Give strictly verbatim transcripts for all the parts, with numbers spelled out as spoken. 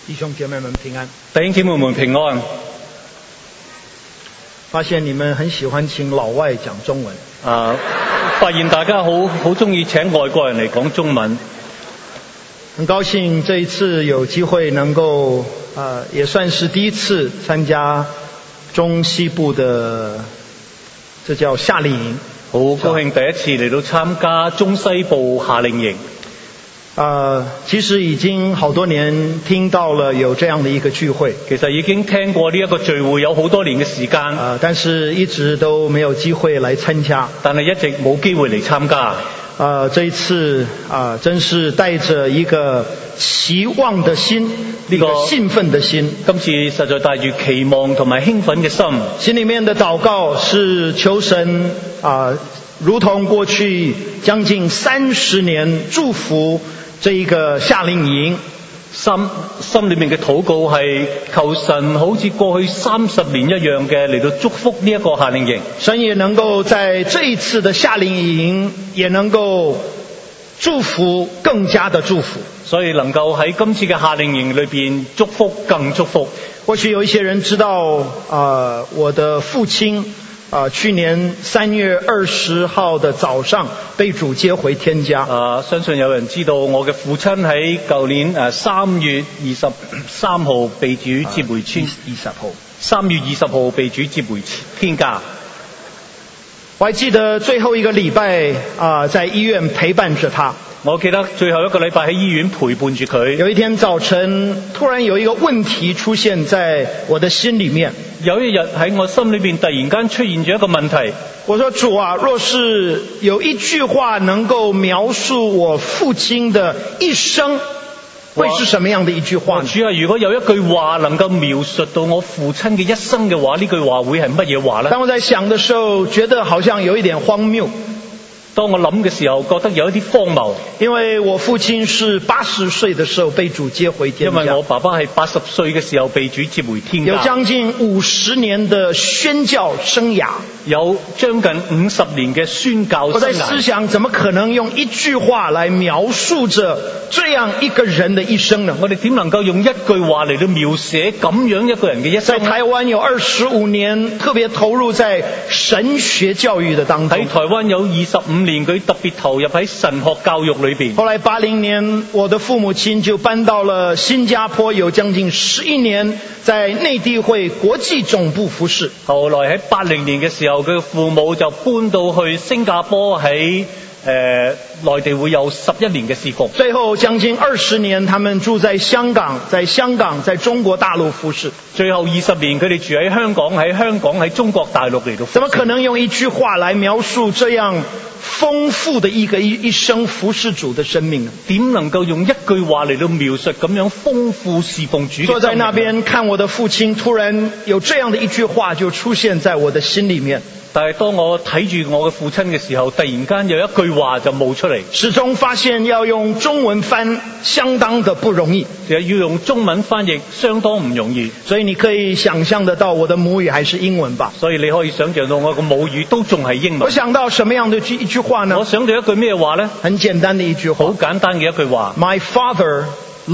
弟兄姐妹们平安。 弟兄姊妹們平安。 發現你們很喜歡請老外講中文。 啊，發現大家好好中意請外國人嚟講中文。 很高興這一次有機會能夠，呃，也算是第一次參加中西部的，這叫夏令營。 好高興第一次嚟到參加中西部夏令營。 呃，其實已經好多年聽到了有這樣的一個聚會， 其實已經聽過呢一個聚會有好多年嘅時間， 呃，但是一直都沒有機會來參加， 但係一直冇機會嚟參加。 呃，這一次啊，呃，真是帶着一個期望的心，一個興奮的心。 今次實在帶住期望同埋興奮嘅心， 心裡面的禱告是求神啊，呃，如同過去將近三十年祝福這一個夏令營， 心心裏面嘅禱告係求神好似過去三十年一樣嘅嚟到祝福呢一個夏令營。 神也能夠在這一次的夏令營也能夠祝福更加的祝福， 所以能夠喺今次嘅夏令營裏邊祝福更祝福。 或許有一些人知道，呃，我的父親啊，去年三月二十號的早上被主接回天家。 啊，相信有人知道我嘅父親喺舊年誒三月二十三號被主接回天。 二十號。 三月二十號被主接回天家。 我還記得最後一個禮拜啊，在醫院陪伴着他。 我記得最後一個禮拜喺醫院陪伴住佢。 有一天早晨，突然有一個問題出現在我的心裡面。 有一日喺我心裏邊突然間出現咗一個問題。 我說主啊，若是有一句話能夠描述我父親的一生，會是什麼樣的一句話呢？ 主啊，如果有一句話能夠描述到我父親嘅一生嘅話，呢句話會係乜嘢話呢？ 當我在想的時候，覺得好像有一點荒謬。 當我諗嘅時候，覺得有一啲荒謬， 因為我父親是八十歲的時候被主接回天家。 因為我爸爸係八十歲嘅時候被主接回天家， 有將近五十年的宣教生涯， 有將近五十年嘅宣教生涯。 我在思想，怎麼可能用一句話來描述着這樣一個人的一生呢？ 我哋點能夠用一句話嚟到描寫咁樣一個人嘅一生？ 在台灣有二十五年，特別投入在神學教育的當中。 喺台灣有二十五年，佢特別投入喺神學教育裏邊。 後來八零年，我的父母親就搬到了新加坡，有將近十一年在內地會國際總部服侍。 後來喺八零年嘅時候，佢父母就搬到去新加坡，喺誒內地會有十一年嘅侍奉。 最後將近二十年，他們住在香港，在香港，在中國大陸服侍。 最後二十年，佢哋住喺香港，喺香港，喺中國大陸嚟到服侍。 怎麼可能用一句話來描述這樣豐富的一個一一生服侍主的生命呢？ 點能夠用一句話嚟到描述咁樣豐富侍奉主嘅生命？ 坐在那邊看我的父親，突然有這樣的一句話就出現在我的心裡面。 但係當我睇住我嘅父親嘅時候，突然間有一句話就冒出嚟。 始終發現要用中文翻相當的不容易， 其實要用中文翻譯相當唔容易。 所以你可以想象得到我的母語還是英文吧？ 所以你可以想象到我嘅母語都仲係英文。 我想到什麼樣的一句話呢？ 我想到一句咩話呢？ 很簡單的一句話， 好簡單嘅一句話。 My father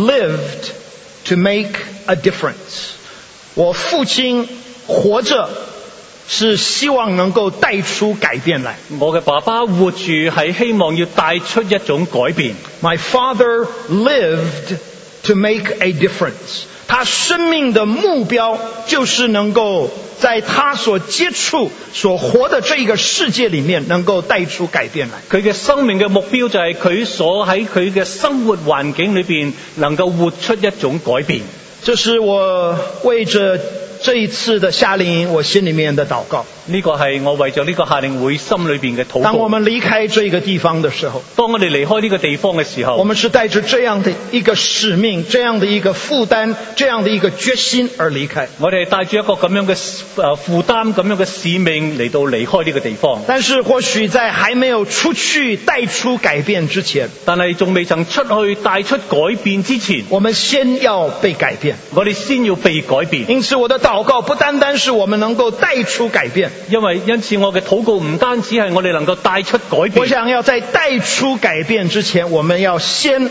lived to make a difference。我父親活着是希望能夠帶出改變來。 我嘅爸爸活住係希望要帶出一種改變。 My father lived to make a difference。他生命的目標就是能夠在他所接觸、所活的這個世界裡面，能夠帶出改變來。 佢嘅生命嘅目標就係佢所喺佢嘅生活環境裏邊，能夠活出一種改變。 這是我為着這一次的夏令營，我心裡面的禱告。 呢個係我為咗呢個夏令會心裏邊嘅禱告。 當我們離開這個地方的時候， 當我哋離開呢個地方嘅時候， 我們是帶着這樣的一個使命、這樣的一個負擔、這樣的一個決心而離開。 我哋帶住一個咁樣嘅誒負擔、咁樣嘅使命嚟到離開呢個地方。 但是或許在還沒有出去帶出改變之前， 但係仲未曾出去帶出改變之前， 我們先要被改變。 我哋先要被改變。 因此我的禱告不單單是我們能夠帶出改變， 因為因此我嘅禱告唔單止係我哋能夠帶出改變。 我想要在帶出改變之前，我們要先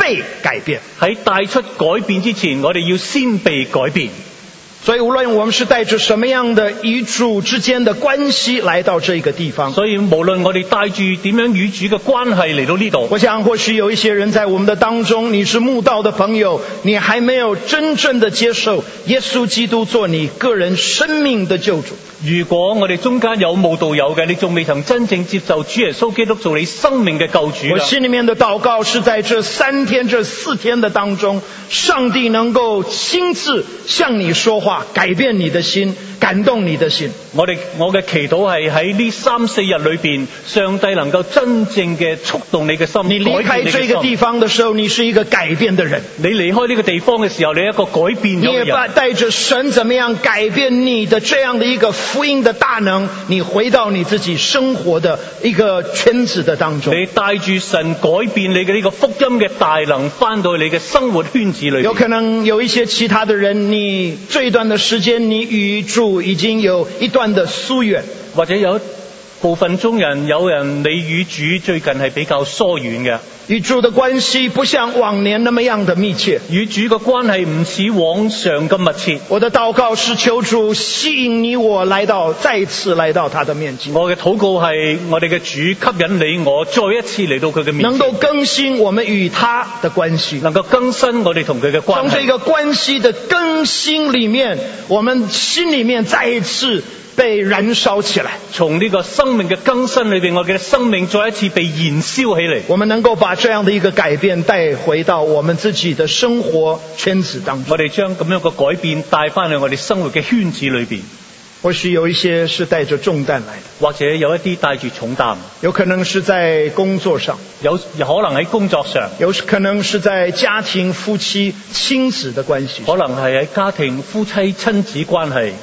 被改變。 喺帶出改變之前，我哋要先被改變。 所以無論我們是帶着什麼樣的與主之間的關係來到這個地方， 所以無論我哋帶住點樣與主嘅關係嚟到呢度， 我想或許有一些人在我們的當中，你是慕道的朋友，你還沒有真正的接受耶穌基督做你個人生命的救主。 如果我哋中間有慕道友嘅，你仲未曾真正接受主耶穌基督做你生命嘅救主， 我心裏面的禱告是在這三天這四天的當中，上帝能夠親自向你說話，改變你的心，感動你的心。 我哋我嘅祈禱係喺呢三四日裏邊，上帝能夠真正嘅觸動你嘅心。 你離開這個地方的時候，你是一個改變的人。 你離開呢個地方嘅時候，你係一個改變咗嘅人。 你也帶着神怎麼樣改變你的這樣的一個福音的大能，你回到你自己生活的一個圈子的當中。 你帶住神改變你嘅呢個福音嘅大能，翻到你嘅生活圈子裏面。 有可能有一些其他的人，你這一段的時間，你與主已經有一段的疏遠， 或者有部分中人，有人你與主最近係比較疏遠嘅， 與主的關係不像往年那麼樣的密切， 與主嘅關係唔似往常咁密切。 我的禱告是求主吸引你我來到再一次來到他的面前。 我嘅禱告係我哋嘅主吸引你我再一次嚟到佢嘅面前， 能夠更新我們與他的關係， 能夠更新我哋同佢嘅關係。 從這個關係的更新裏面，我們心裏面再一次被燃燒起來。 從呢個生命嘅更新裏邊，我嘅生命再一次被燃燒起嚟。 我們能夠把這樣的一個改變帶回到我們自己的生活圈子當中。 我哋將咁樣嘅改變帶翻去我哋生活嘅圈子裏邊。 或許有一些是帶着重擔來的， 或者有一啲帶住重擔， 有可能是在工作上， 有有可能喺工作上， 有可能是在家庭、夫妻、親子的關係， 可能係喺家庭、夫妻、親子關係。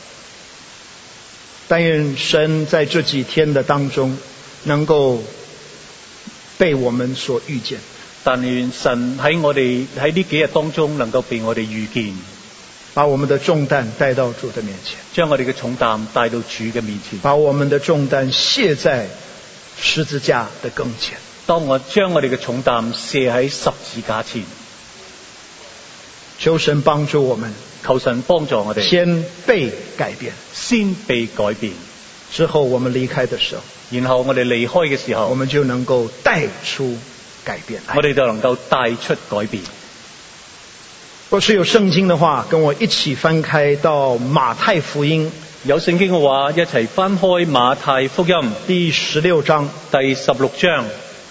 但願神在這幾天的當中能夠被我們所遇見， 但願神喺我哋喺呢幾日當中能夠被我哋遇見， 把我們的重擔帶到主的面前， 將我哋嘅重擔帶到主嘅面前， 把我們的重擔卸在十字架的跟前。 當我將我哋嘅重擔卸喺十字架前， 求神幫助我們， 求神幫助我哋， 先被改變， 先被改變， 之後我們離開的時候， 然後我哋離開嘅時候， 我們就能夠帶出改變來， 我哋就能夠帶出改變。 若是有聖經的話，跟我一起翻開到馬太福音， 有聖經嘅話，一齊翻開馬太福音第十六章， 第十六章。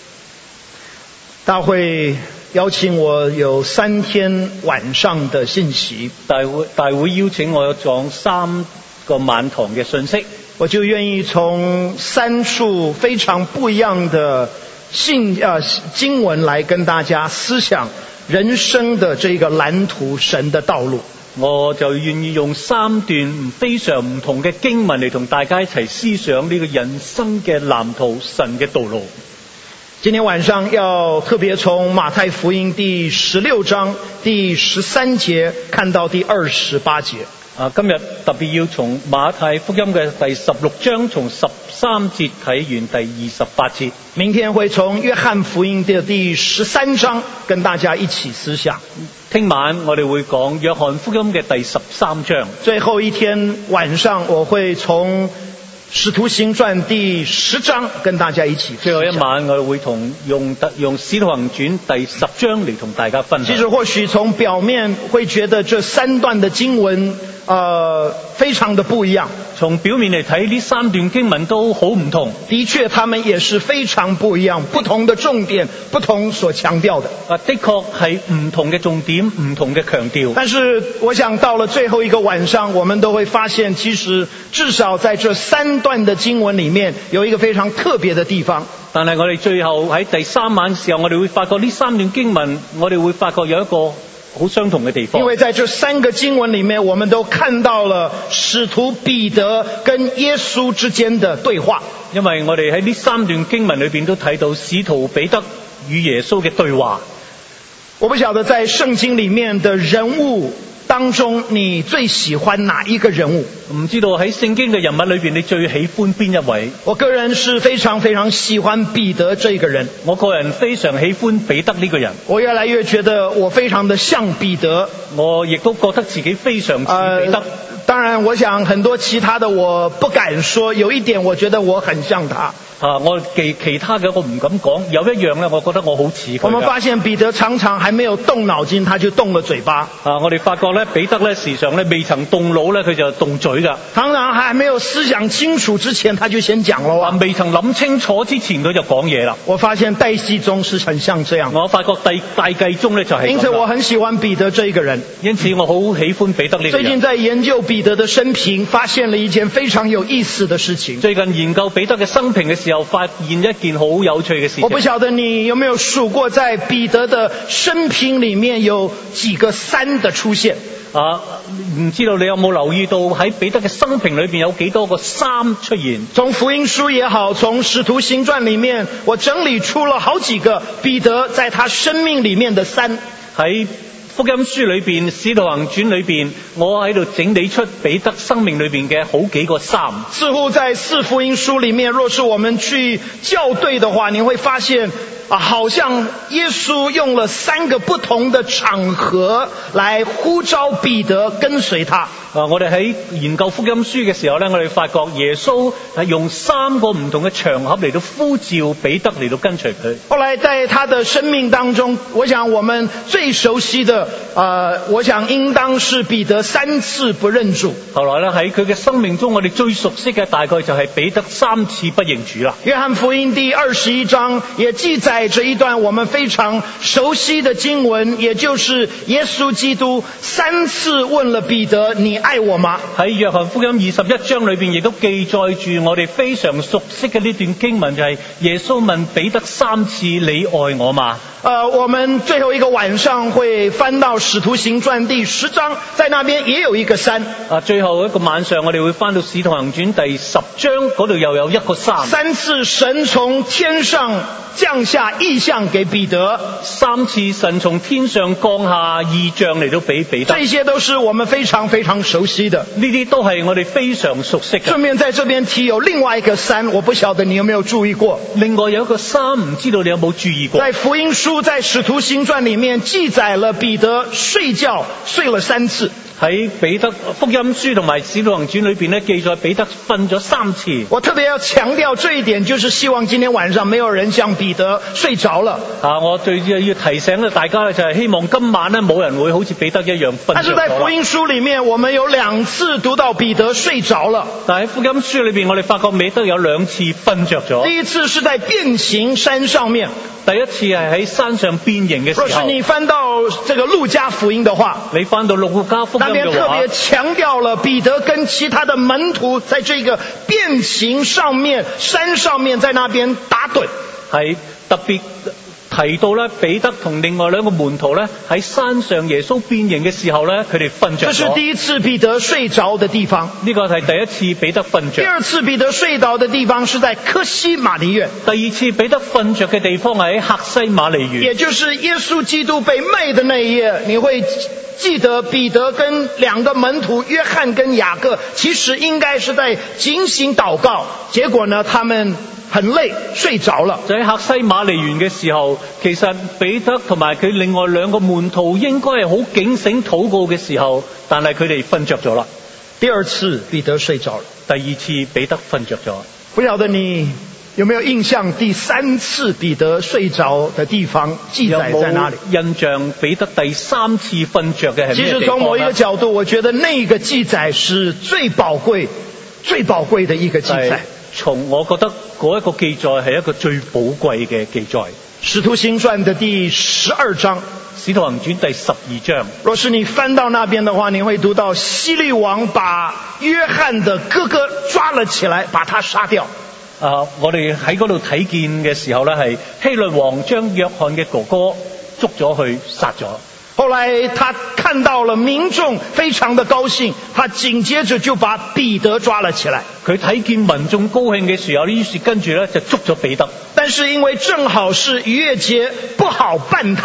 大會邀請我有三天晚上的信息， 大會大會邀請我講三個晚堂嘅信息， 我就願意從三處非常不一樣的信呃經文來跟大家思想人生的這個藍圖，神的道路。 我就願意用三段非常唔同嘅經文嚟同大家一齊思想呢個人生嘅藍圖，神嘅道路。 今天晚上要特別從馬太福音第十六章第十三節看到第二十八節。 啊，今日特別要從馬太福音嘅第十六章從十三節睇完第二十八節。 明天會從約翰福音的第十三章跟大家一起思想。 聽晚我哋會講約翰福音嘅第十三章。 最後一天晚上我會從使徒行傳第十章跟大家一起。 最後一晚我哋會同用用使徒行傳第十章嚟同大家分享。 其實或許從表面會覺得這三段的經文呃非常的不一樣。 從表面嚟睇，呢三段經文都好唔同。 的確他們也是非常不一樣，不同的重點，不同所強調的。 啊，的確係唔同嘅重點，唔同嘅強調。 但是我想到了最後一個晚上，我們都會發現，其實至少在這三段的經文裏面有一個非常特別的地方。 但係我哋最後喺第三晚嘅時候，我哋會發覺呢三段經文，我哋會發覺有一個好相同嘅地方。 因為在這三個經文裏面，我們都看到了使徒彼得跟耶穌之間的對話。 因為我哋喺呢三段經文裏邊都睇到使徒彼得與耶穌嘅對話。 我不曉得在聖經裏面的人物當中你最喜歡哪一個人物？ 唔知道喺聖經嘅人物裏邊，你最喜歡邊一位？ 我個人是非常非常喜歡彼得這個人。 我個人非常喜歡彼得呢個人。 我越來越覺得我非常的像彼得。 我亦都覺得自己非常似彼得。呃當然我想很多其他的我不敢說，有一點我覺得我很像他。 啊，我其其他嘅我唔敢講，有一樣咧，我覺得我好似佢。 我們發現彼得常常還沒有動腦筋，他就動了嘴巴。 啊，我哋發覺咧，彼得咧時常咧未曾動腦咧，佢就動嘴噶。 常常還沒有思想清楚之前，他就先講了啊。 未曾諗清楚之前，佢就講嘢啦。 我發現戴季中是很像這樣。 我發覺戴戴季中咧就係。 因此我很喜歡彼得這一個人。 因此我好喜歡彼得呢個人。 最近在研究彼得的生平，發現了一件非常有意思的事情。 最近研究彼得嘅生平嘅時候，發現一件好有趣嘅事情。 我不曉得你有沒有數過，在彼得的生平裏面有幾個三的出現。 啊，唔知道你有冇留意到喺彼得嘅生平裏邊有幾多個三出現？ 從福音書也好，從使徒行傳裏面，我整理出了好幾個彼得在他生命裏面的三。 喺福音書裏邊、使徒行傳裏邊，我喺度整理出彼得生命裏邊嘅好幾個三。 似乎在四福音書裏面，若是我們去校對的話，你會發現啊，好像耶穌用了三個不同的場合來呼召彼得跟隨他。 啊，我哋喺研究福音書嘅時候咧，我哋發覺耶穌係用三個唔同嘅場合嚟到呼召彼得嚟到跟隨佢。 後來在他的生命當中，我想我們最熟悉的，呃，我想應當是彼得三次不認主。 後來咧喺佢嘅生命中，我哋最熟悉嘅大概就係彼得三次不認主啦。 約翰福音第二十一章也記載着一段我們非常熟悉的經文，也就是耶穌基督三次問了彼得：你愛我嗎？ 喺約翰福音二十一章裏邊亦都記載住我哋非常熟悉嘅呢段經文，就係耶穌問彼得三次：你愛我嗎？ 呃，我們最後一個晚上會翻到使徒行傳第十章，在那邊也有一個三。 啊，最後一個晚上我哋會翻到使徒行傳第十章，嗰度又有一個三。 三次神從天上降下異象給彼得， 三次神從天上降下異象嚟到俾彼得。 這些都是我們非常非常熟悉的， 呢啲都係我哋非常熟悉嘅。 順便在這邊提有另外一個三，我不曉得你有沒有注意過。 另外有一個三，唔知道你有冇注意過？ 在福音書在使徒行傳裏面記載了彼得睡覺睡了三次。 喺彼得福音書同埋使徒行傳裏邊咧，記載彼得瞓咗三次。 我特別要強調這一點，就是希望今天晚上沒有人像彼得睡着了。 啊，我最要要提醒大家咧，就係希望今晚咧冇人會好似彼得一樣瞓着咗。 但是在福音書裏面，我們有兩次讀到彼得睡着了。 但喺福音書裏邊，我哋發覺彼得有兩次瞓着咗。 第一次是在變形山上面。 第一次係喺山上變形嘅時候。 若是你翻到這個路加福音的話， 你翻到路加福音嘅話， 那邊特別強調了彼得跟其他的門徒在這個變形上面山上面在那邊打盹。 係特別提到咧，彼得同另外兩個門徒咧喺山上耶穌變形嘅時候咧，佢哋瞓着咗。 這是第一次彼得睡着的地方。 呢個係第一次彼得瞓着。 第二次彼得睡着的地方是在客西馬尼園。 第二次彼得瞓着嘅地方係喺客西馬尼園， 也就是耶穌基督被賣的那一夜。你會記得彼得跟兩個門徒約翰跟雅各其實應該是在警醒禱告，結果呢他們很累睡着了。 就喺客西馬尼園嘅時候，其實彼得同埋佢另外兩個門徒應該係好警醒禱告嘅時候，但係佢哋瞓着咗啦。 第二次彼得睡着了。 第二次彼得瞓着咗。 不曉得你有沒有印象，第三次彼得睡着的地方記載在哪裡？ 有冇印象彼得第三次瞓着嘅係咩地方？ 其實從某一個角度，我覺得那個記載是最寶貴、最寶貴的一個記載。 從我覺得嗰一個記載係一個最寶貴嘅記載。 使徒行傳的第十二章， 使徒行傳第十二章。 若是你翻到那邊的話，你會讀到希律王把約翰的哥哥抓了起來，把他殺掉。 啊，我哋喺嗰度睇見嘅時候咧，係希律王將約翰嘅哥哥捉咗去殺咗。 後來他看到了民眾非常的高興，他緊接着就把彼得抓了起來。 佢睇見民眾高興嘅時候，於是跟住咧就捉咗彼得。 但是因為正好是逾越節，不好辦他，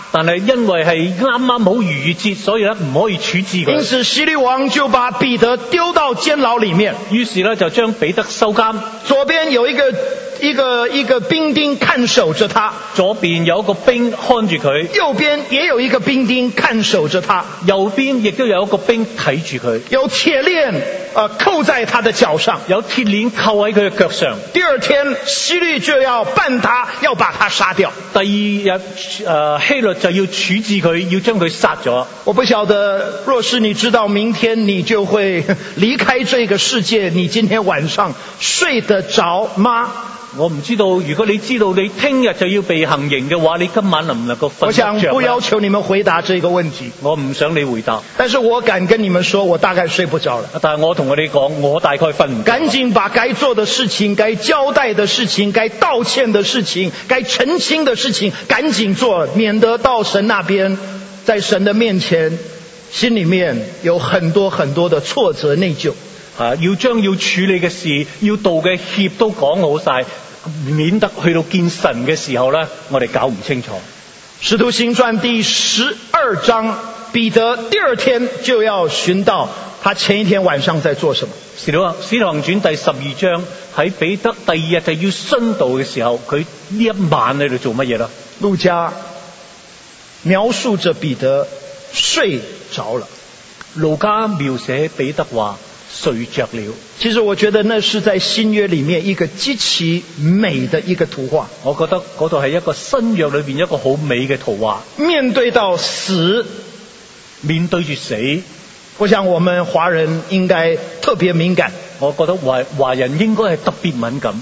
但係因為係啱啱好逾越節，所以咧唔可以處置因佢。 此希律王就把彼得丢到監牢里面， 於是咧就將彼得收監， 左邊有一個一個一個兵丁看守着他， 左邊有一個兵看住佢， 右邊也有一個兵丁看守着他， 右邊亦都有一個兵睇住佢， 有鐵鏈呃扣在他的腳上。 有鐵鏈扣喺佢嘅腳上。 第二天希律就要辦他，要把他殺掉。 第二日誒、呃、希律就要處置佢，要將佢殺咗。 我不曉得，若是你知道明天你就會離開這個世界，你今天晚上睡得着嗎？ 我唔知道，如果你知道你聽日就要被行刑嘅話，你今晚能唔能夠瞓得着？ 我想不要求你們回答這個問題， 我唔想你回答， 但是我敢跟你們說，我大概睡不着了。 但係我同我哋講，我大概瞓唔着。 趕緊把該做的事情、該交代的事情、該道歉的事情、該澄清的事情趕緊做，免得到神那邊，在神的面前心裏面有很多很多的挫折內疚。 啊！要將要處理嘅事，要道嘅歉都講好晒，免得去到見神嘅時候呢，我哋搞唔清楚。 使徒行傳第十二章，彼得第二天就要尋到他前一天晚上在做什麼。 使徒使徒行傳第十二章，喺彼得第二日就要殉道嘅時候，佢呢一晚喺度做乜嘢啦？ 路加描述着彼得睡着了。 路加描寫彼得話睡着了。 其實我覺得那是在新約裏面一個極其美的一個圖畫。 我覺得嗰度係一個新約裏邊一個好美嘅圖畫。 面對到死， 面對住死， 我想我們華人應該特別敏感。 我覺得華華人應該係特別敏感。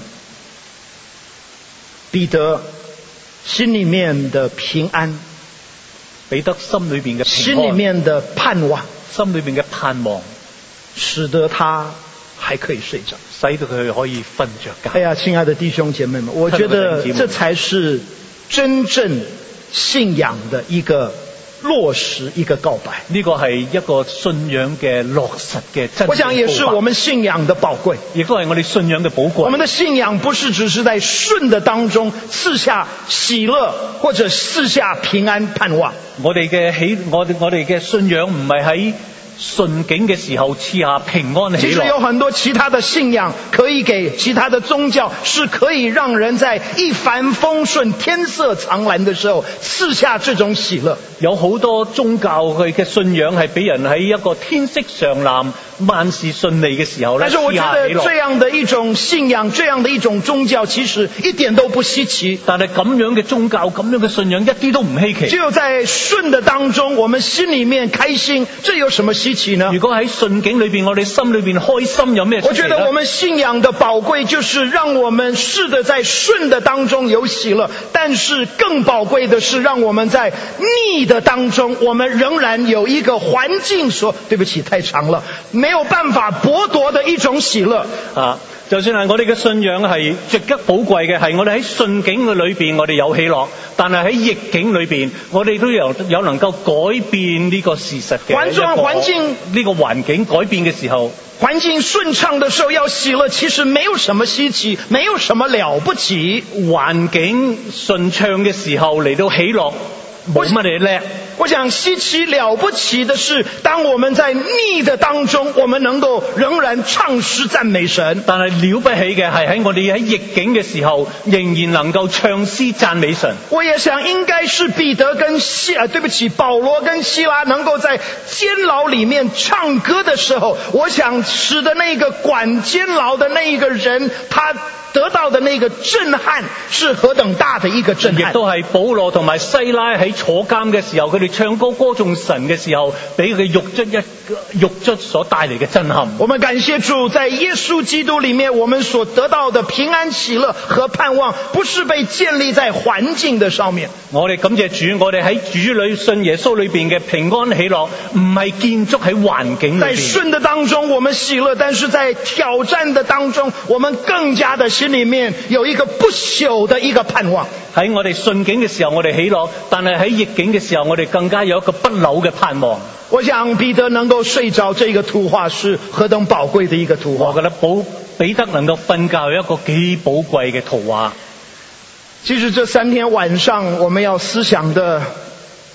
彼得心裏面的平安， 彼得心裏邊嘅平安， 心裏面的盼望， 心裏邊嘅盼望， 使得他還可以睡着， 使到佢可以瞓着覺。 哎呀，親愛的弟兄姐妹們，我覺得這才是真正信仰的一個落實，一個告白。 呢個係一個信仰嘅落實嘅真。 我想也是我們信仰的寶貴， 亦都係我哋信仰嘅寶貴。 我們的信仰不是只是在順的當中賜下喜樂或者賜下平安盼望。 我哋嘅喜，我哋我哋嘅信仰唔係喺順境嘅時候賜下平安喜樂。 其實有很多其他的信仰可以給其他的宗教，是可以讓人在一帆風順、天色常藍的時候賜下這種喜樂。 有好多宗教佢嘅信仰係俾人喺一個天色常藍、萬事順利嘅時候咧， 但是我覺得這樣的一種信仰，這樣的一種宗教，其實一點都不稀奇。 但係咁樣嘅宗教，咁樣嘅信仰一啲都唔稀奇。 只有在順的當中，我們心裏面開心，這有什麼稀奇呢？ 如果喺順境裏邊，我哋心裏邊開心，有咩稀奇呢？ 我覺得我們信仰的寶貴，就是讓我們試着在順的當中有喜樂，但是更寶貴的是，讓我們在逆的當中，我們仍然有一個環境所，對不起，太長了，沒有辦法剝奪的一種喜樂啊！就算係我哋嘅信仰係值得寶貴嘅，係我哋喺順境嘅裏邊，我哋有喜樂；但係喺逆境裏邊，我哋都有有能夠改變呢個事實嘅環境環境呢個環境改變嘅時候， 環境順暢的時候要喜樂，其實沒有什麼稀奇，沒有什麼了不起。 環境順暢嘅時候嚟到喜樂，冇乜嘢叻。 我想稀奇了不起的是，當我們在逆的當中，我們能夠仍然唱詩讚美神。 但係了不起嘅係喺我哋喺逆境嘅時候，仍然能夠唱詩讚美神。 我也想應該是彼得跟希啊，對不起，保羅跟希拉能夠在監牢裏面唱歌的時候，我想使得那個管監牢的那一個人，他得到的那個震撼是何等大的一個震撼。 亦都係保羅同埋西拉喺坐監嘅時候，佢哋唱歌歌頌神嘅時候，俾佢嘅獄卒一獄卒所帶嚟嘅震撼。 我們感謝主，在耶穌基督裏面，我們所得到的平安喜樂和盼望，不是被建立在環境的上面。 我哋感謝主，我哋喺主裏信耶穌裏邊嘅平安喜樂，唔係建築喺環境裏邊。 在順的當中我們喜樂，但是在挑戰的當中，我們更加的心裏面有一個不朽的一個盼望。 喺我哋順境嘅時候，我哋喜樂；但係喺逆境嘅時候，我哋更加有一個不朽嘅盼望。 我想彼得能夠睡着，這個圖畫是何等寶貴的一個圖畫。 我覺得保彼得能夠瞓覺有一個幾寶貴嘅圖畫。 其實這三天晚上我們要思想的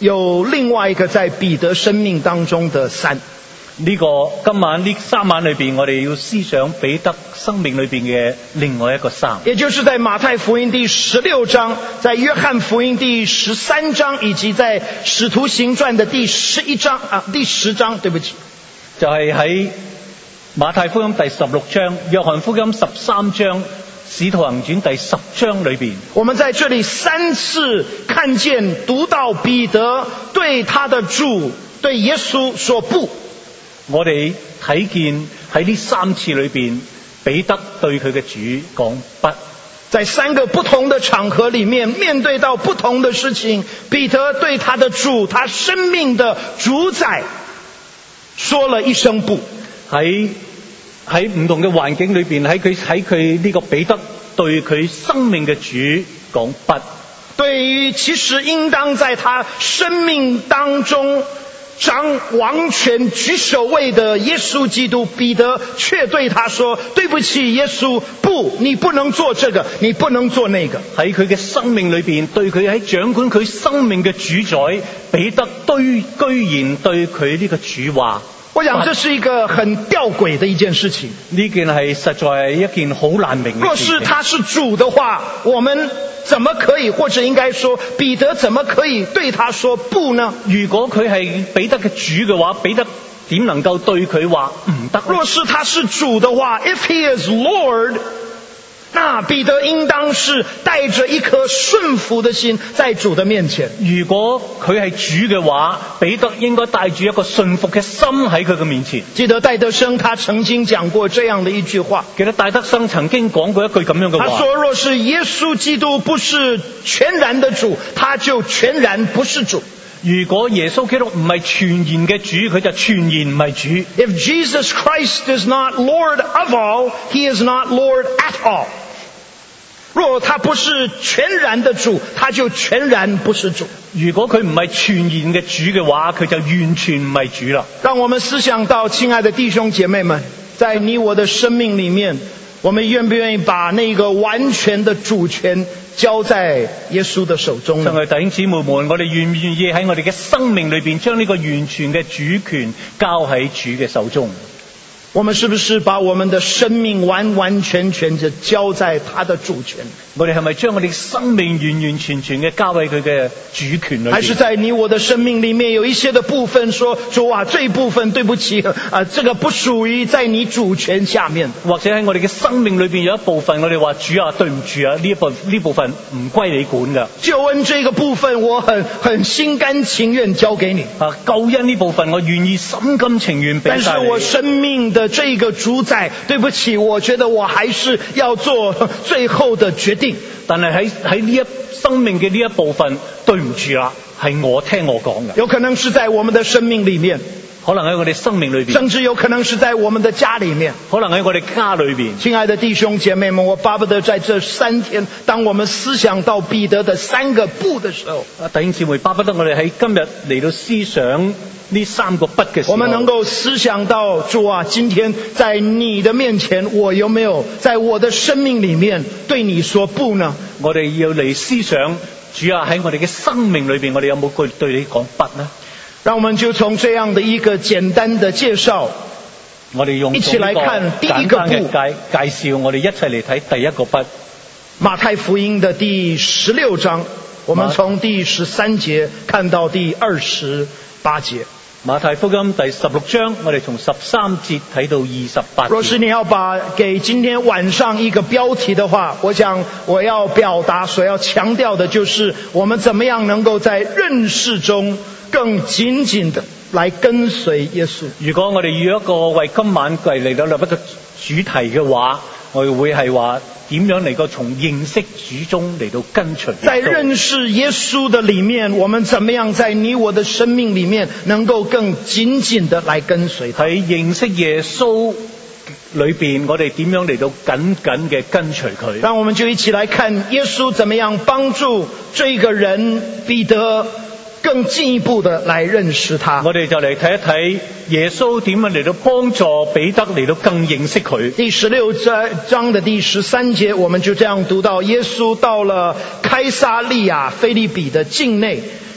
有另外一个在彼得生命当中的山。 呢、個今晚呢三晚裏邊，我哋要思想彼得生命裏邊嘅另外一個山， 也就是在馬太福音第十六章，在約翰福音第十三章，以及在使徒行傳的第十一章啊，第十章，對不起， 就係喺馬太福音第十六章、約翰福音十三章、使徒行傳第十章裏邊， 我們在這裡三次看見讀到彼得對他的主對耶穌說不。 我哋睇見喺呢三次裏邊，彼得對佢嘅主講不。 在三個不同的場合裡面，面對到不同的事情，彼得對他的主，他生命的主宰，說了一聲不。喺喺唔同嘅環境裏邊，喺佢喺佢呢個彼得對佢生命嘅主講不。 對於其實應當在他生命當中掌王權居首位的耶穌基督，彼得卻對他說：對不起，耶穌，不，你不能做這個，你不能做那個。 喺佢嘅生命裏邊，對佢喺掌管佢生命嘅主宰，彼得對居然對佢呢個主話。 我想這是一個很吊詭的一件事情。 呢件係實在係一件好難明嘅事情。 若是他是主的話，我們怎麼可以，或者應該說彼得怎麼可以對他說不呢？ 如果佢係彼得嘅主嘅話，彼得點能夠對佢話唔得？ 若是他是主的話 ，if he is Lord， 那彼得應當是帶着一顆順服的心在主的面前。 如果佢係主嘅話，彼得應該帶住一個順服嘅心喺佢嘅面前。 記得戴德生他曾經講過這樣的一句話， 記得戴德生曾經講過一句咁樣嘅話。 他說：若是耶穌基督不是全然的主，他就全然不是主。 如果耶穌基督唔係全然嘅主，佢就全然唔係主。 If Jesus Christ is not Lord of all, he is not Lord at all。若他不是全然的主，他就全然不是主。 如果佢唔係全然嘅主嘅話，佢就完全唔係主啦。 讓我們思想到，親愛的弟兄姐妹們，在你我的生命裡面，我們願不願意把那個完全的主權交在耶穌的手中呢？ 親愛的弟兄姊妹們，我哋願唔願意喺我哋嘅生命裏邊，將呢個完全嘅主權交喺主嘅手中？ 我們是不是把我們的生命完完全全地交在他的主權？ 我哋係咪將我哋生命完完全全嘅交喺佢嘅主權裏邊？ 還是在你我的生命裡面有一些的部分說，主啊，這一部分對不起啊，這個不屬於在你主權下面。 或者喺我哋嘅生命裏邊有一部分，我哋話主啊，對唔住啊，呢一部呢部分唔歸你管㗎。 救恩這個部分，我很很心甘情願交給你。 啊，救恩呢部分我願意心甘情願俾晒你。 但是我生命的這個主宰，對不起，我覺得我還是要做最後的決定。 但係喺喺呢一生命嘅呢一部分，對唔住啦，係我聽我講嘅。 有可能是在我們的生命裡面， 可能喺我哋生命裏邊， 甚至有可能是在我們的家裡面， 可能喺我哋家裏邊。 親愛的弟兄姐妹們，我巴不得在這三天，當我們思想到彼得的三個不的時候， 啊，弟兄姊妹，巴不得我哋喺今日嚟到思想呢三個不嘅時候， 我們能夠思想到主啊，今天在你的面前，我有沒有在我的生命裡面對你說不呢？ 我哋要嚟思想，主啊，喺我哋嘅生命裏邊，我哋有冇句對你講不呢？ 讓我們就從這樣的一個簡單的介紹， 我哋用一起來看第一個不。 介介紹，我哋一齊嚟睇第一個不。 馬太福音的第十六章，我們從第十三節看到第二十八節。 馬太福音第十六章，我哋從十三節睇到二十八節。 若是你要把給今天晚上一個標題的話，我想我要表達所要強調的就是我們怎麼樣能夠在認識中更緊緊的來跟隨耶穌。 如果我哋要一個為今晚嚟到立一個主題嘅話，我哋會係話點樣嚟個從認識主中嚟到跟隨。 在認識耶穌的裡面，我們怎麼樣在你我的生命裡面能夠更緊緊的來跟隨他？ 喺認識耶穌裏邊，我哋點樣嚟到緊緊嘅跟隨佢？ 讓我們就一起來看耶穌怎麼樣幫助這個人彼得更進一步的來認識他。 我哋就嚟睇一睇耶穌點樣嚟到幫助彼得嚟到更認識佢。 第十六章的第十三節，我們就這樣讀到：耶穌到了開撒利亞腓立比的境內，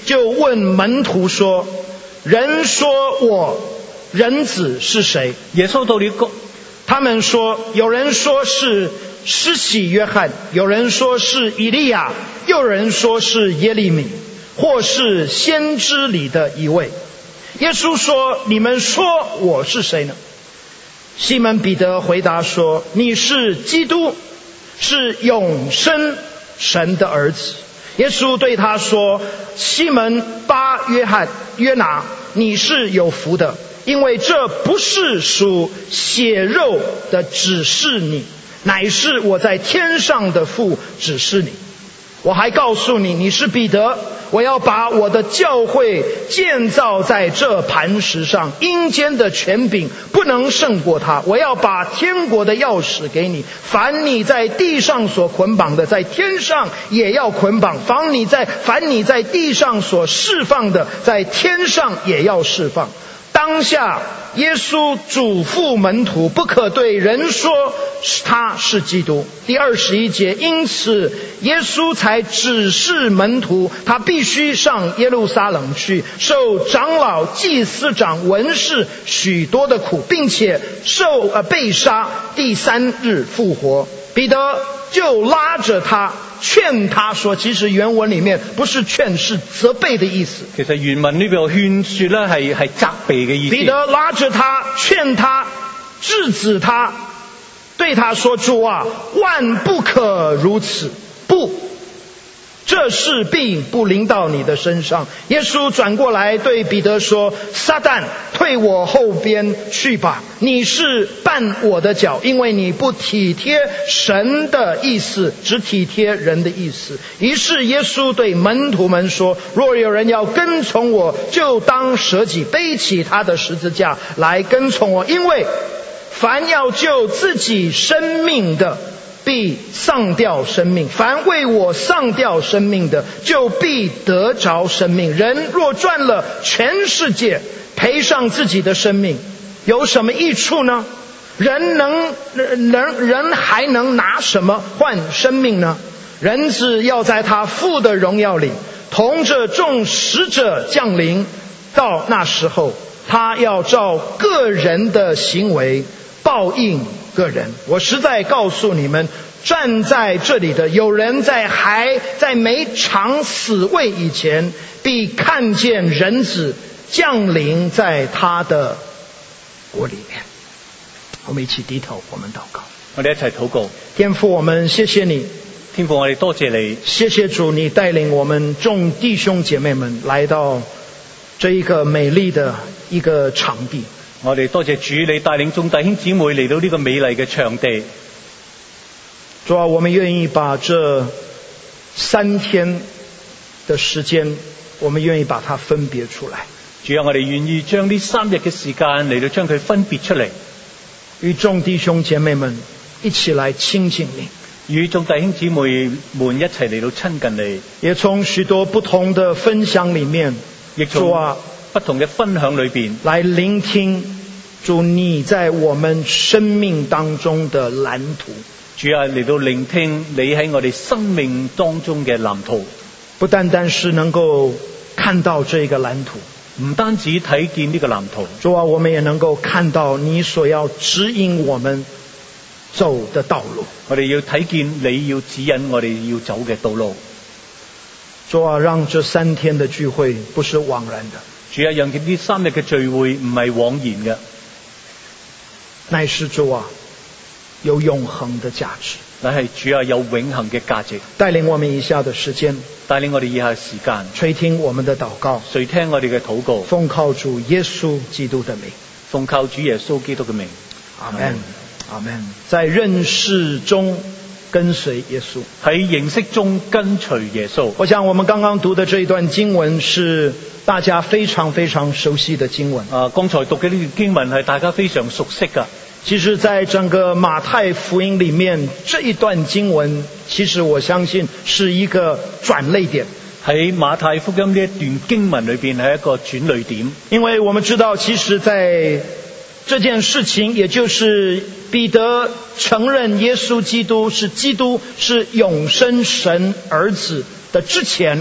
就问門徒說：人說我人子是誰？ 耶穌到了個他們說，有人說是施洗約翰，有人說是以利亞，又有人說是耶利米，或是先知裡的一位。耶穌說：你們說我是誰呢？西門彼得回答說：你是基督，是永生神的兒子。耶穌對他說：西門巴約翰約拿，你是有福的，因為這不是屬血肉的指示你，乃是我在天上的父指示你。我還告訴你，你是彼得，我要把我的教會建造在這磐石上，陰間的權柄不能勝過它。我要把天國的鑰匙給你，凡你在地上所捆綁的，在天上也要捆綁；凡你在凡你在地上所釋放的，在天上也要釋放。當下耶穌囑咐門徒不可對人說他是基督。第二十一節，因此耶穌才指示門徒，他必須上耶路撒冷去，受長老、祭司長、文士許多的苦，並且受呃被殺，第三日復活。彼得就拉着他勸他說，其實原文裡面不是勸，是責備的意思。 其實原文呢邊勸說咧係係責備嘅意思。 彼得拉着他勸他制止他，對他說：主啊，萬不可如此，不，這事必不臨到你的身上。耶穌轉過來對彼得說：撒旦，退我後邊去吧，你是絆我的腳，因為你不體貼神的意思，只體貼人的意思。於是耶穌對門徒們說：若有人要跟從我，就當捨己，背起他的十字架來跟從我。因為凡要救自己生命的，必喪掉生命；凡為我喪掉生命的，就必得着生命。人若賺了全世界，賠上自己的生命，有什麼益處呢？人能人人還能拿什麼換生命呢？人子要在他父的榮耀裡，同着眾使者降臨。到那時候，他要照個人的行為報應個人。我實在告訴你們，站在這裡的有人在還在沒嘗死味以前，必看見人子降臨在他的國裡面。我們一起低頭，我們禱告。 我哋一齊禱告。 天父，我們謝謝你。 天父，我哋多謝你。 謝謝主，你帶領我們眾弟兄姐妹們來到這一個美麗的一個場地。 我哋多謝主，你帶領眾弟兄姊妹嚟到呢個美麗嘅場地。 主啊，我們願意把這三天的時間，我們願意把它分別出來。 主啊，我哋願意將呢三日嘅時間嚟到將佢分別出嚟， 與眾弟兄姐妹們一起來親近你， 與眾弟兄姊妹們一齊嚟到親近你。 也從許多不同的分享裡面， 亦從不同嘅分享裏邊來聆聽主你在我們生命當中的藍圖。 主啊，嚟到聆聽你喺我哋生命當中嘅藍圖， 不單單是能夠看到這個藍圖， 唔單止睇見呢個藍圖， 主啊，我們也能夠看到你所要指引我們走的道路。 我哋要睇見你要指引我哋要走嘅道路。 主啊，讓這三天的聚會不是枉然的。 主啊，讓呢三日嘅聚會唔係枉然嘅， 乃是主啊有永恆的價值。 乃係主啊有永恆嘅價值。 帶領我們以下的時間， 帶領我哋以下時間， 垂聽我們的禱告， 垂聽我哋嘅禱告， 奉靠主耶穌基督的名， 奉靠主耶穌基督嘅名。 阿們，阿們。在認識中跟隨耶穌， 喺認識中跟隨耶穌。 我想我們剛剛讀的這一段經文是大家非常非常熟悉的經文。 啊，剛才讀嘅呢段經文係大家非常熟悉㗎。 其實在整個馬太福音裡面，這一段經文其實我相信是一個轉捩點。 喺馬太福音呢一段經文裏邊係一個轉捩點， 因為我們知道其實在這件事情，也就是彼得承認耶穌基督是基督，是永生神兒子的之前，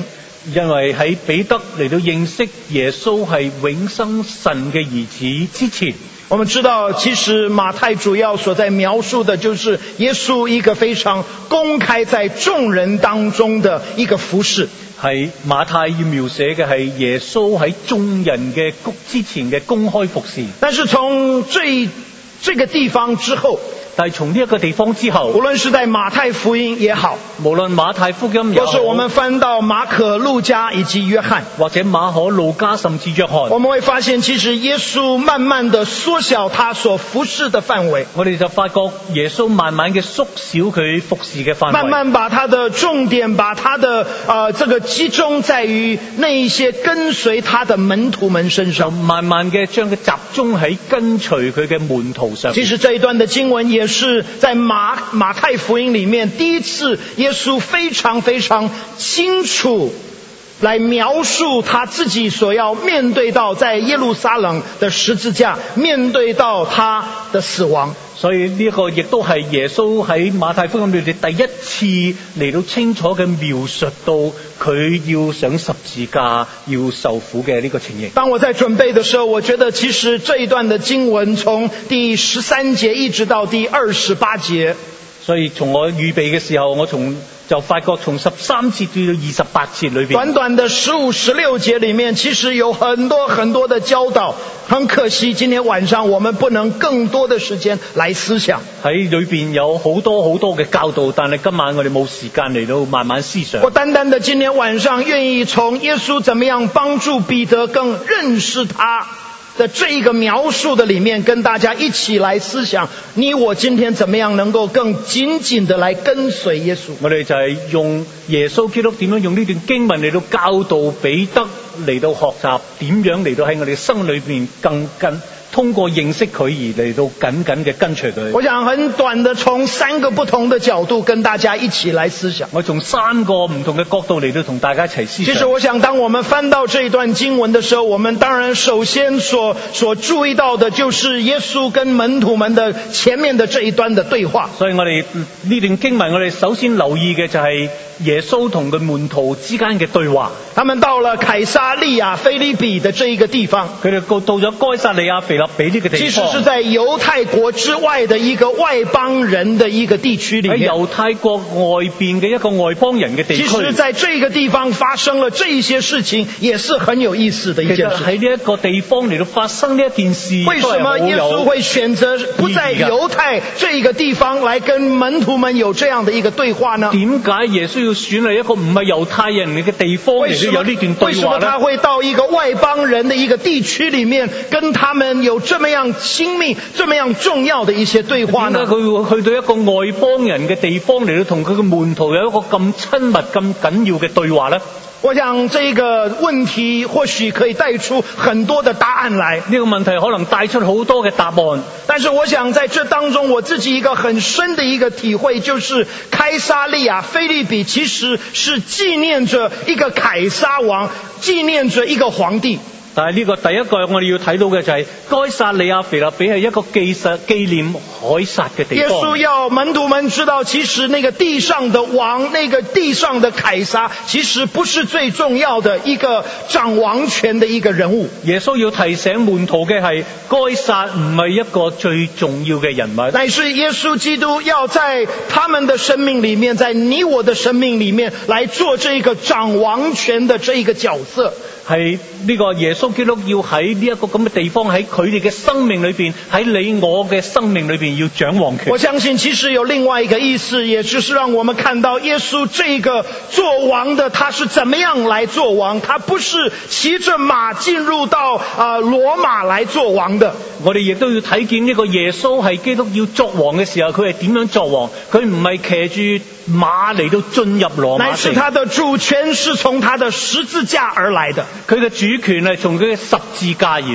因為喺彼得嚟到認識耶穌係永生神嘅兒子之前， 我們知道其實馬太主要所在描述的就是耶穌一個非常公開在眾人當中的一個服事。 係馬太要描寫嘅係耶穌喺眾人嘅之前嘅公開服事。 但是從這這個地方之後， 但係從呢一個地方之後， 無論是在馬太福音也好， 無論馬太福音也好， 或是我們翻到馬可、路加以及約翰， 或者馬可、路加甚至約翰， 我們會發現其實耶穌慢慢地縮小他所服侍的範圍。 我哋就發覺耶穌慢慢嘅縮小佢服侍嘅範圍， 慢慢把他的重點，把他的呃這個集中在於那一些跟隨他的門徒們身上， 慢慢嘅將佢集中喺跟隨佢嘅門徒上。 其實這一段的經文也是在馬馬太福音裡面第一次耶穌非常非常清楚來描述他自己所要面對到在耶路撒冷的十字架，面對到他的死亡。 所以呢個亦都係耶穌喺馬太福音裏邊第一次嚟到清楚嘅描述到佢要上十字架要受苦嘅呢個情形。 當我在準備的時候，我覺得其實這一段的經文從第十三節一直到第二十八節， 所以從我預備嘅時候，我從就發覺從十三節至到二十八節裏邊， 短短的十五、十六節裡面，其實有很多很多的教導。很可惜，今天晚上我們不能更多的時間來思想。 喺裏邊有好多好多嘅教導，但係今晚我哋冇時間嚟到慢慢思想。 我單單的今天晚上願意從耶穌怎麼樣幫助彼得更認識他的這一個描述的裡面，跟大家一起來思想，你我今天怎麼樣能夠更緊緊的來跟隨耶穌。 我哋就係用耶穌基督點樣用呢段經文嚟到教導彼得，嚟到學習點樣嚟到喺我哋生裏邊更跟通過認識佢而嚟到緊緊嘅跟隨佢。 我想很短的從三個不同的角度跟大家一起來思想。 我從三個唔同嘅角度嚟到同大家一齊思想。 其實我想當我們翻到這一段經文的時候，我們當然首先所所注意到的就是耶穌跟門徒們的前面的這一段的對話。 所以我哋呢段經文，我哋首先留意嘅就係耶穌同佢門徒之間嘅對話。 他們到了凱撒利亞腓立比的這一個地方， 佢哋到咗該撒利亞腓立比呢個地方， 其實是在猶太國之外的一個外邦人的一個地區裏面。 喺猶太國外邊嘅一個外邦人嘅地區。 其實在這個地方發生了這一些事情，也是很有意思的一件事。 其實喺呢一個地方嚟到發生呢一件事， 為什麼耶穌會選擇不在猶太這一個地方來跟門徒們有這樣的一個對話呢？ 點解耶穌要選嚟一個唔係猶太人嘅地方嚟到有呢段對話呢？ 為什麼他會到一個外邦人的一個地區裏面，跟他們有這麼樣親密、這麼樣重要的一些對話呢？ 點解佢會去到一個外邦人嘅地方嚟到同佢嘅門徒有一個咁親密、咁緊要嘅對話呢？ 我想這個問題或許可以帶出很多的答案來。 呢個問題可能帶出好多嘅答案， 但是我想在這當中，我自己一個很深的一個體會，就是開撒利亞腓立比其實是紀念着一個凱撒王，紀念着一個皇帝。 但係呢個第一個我哋要睇到嘅就係該撒利亞腓立比係一個紀實紀念凱撒嘅地方。 耶穌要門徒們知道，其實那個地上的王，那個地上的凱撒，其實不是最重要的一個掌王權的一個人物。 耶穌要提醒門徒嘅係該撒唔係一個最重要嘅人物， 乃是耶穌基督要在他們的生命裡面，在你我的生命裡面來做這個掌王權的這一個角色。 係呢個耶穌基督要喺呢一個咁嘅地方，喺佢哋嘅生命裏邊，喺你我嘅生命裏邊要掌王權。 我相信其實有另外一個意思，也就是讓我們看到耶穌這個做王的，他是怎麼樣來做王，他不是騎着馬進入到啊、呃、羅馬來做王的。 我哋亦都要睇見呢個耶穌係基督要作王嘅時候，佢係點樣作王？佢唔係騎住馬嚟到進入羅馬城， 乃是他的主權是從他的十字架而來的。 佢嘅主權係從佢嘅十字架而嚟。 他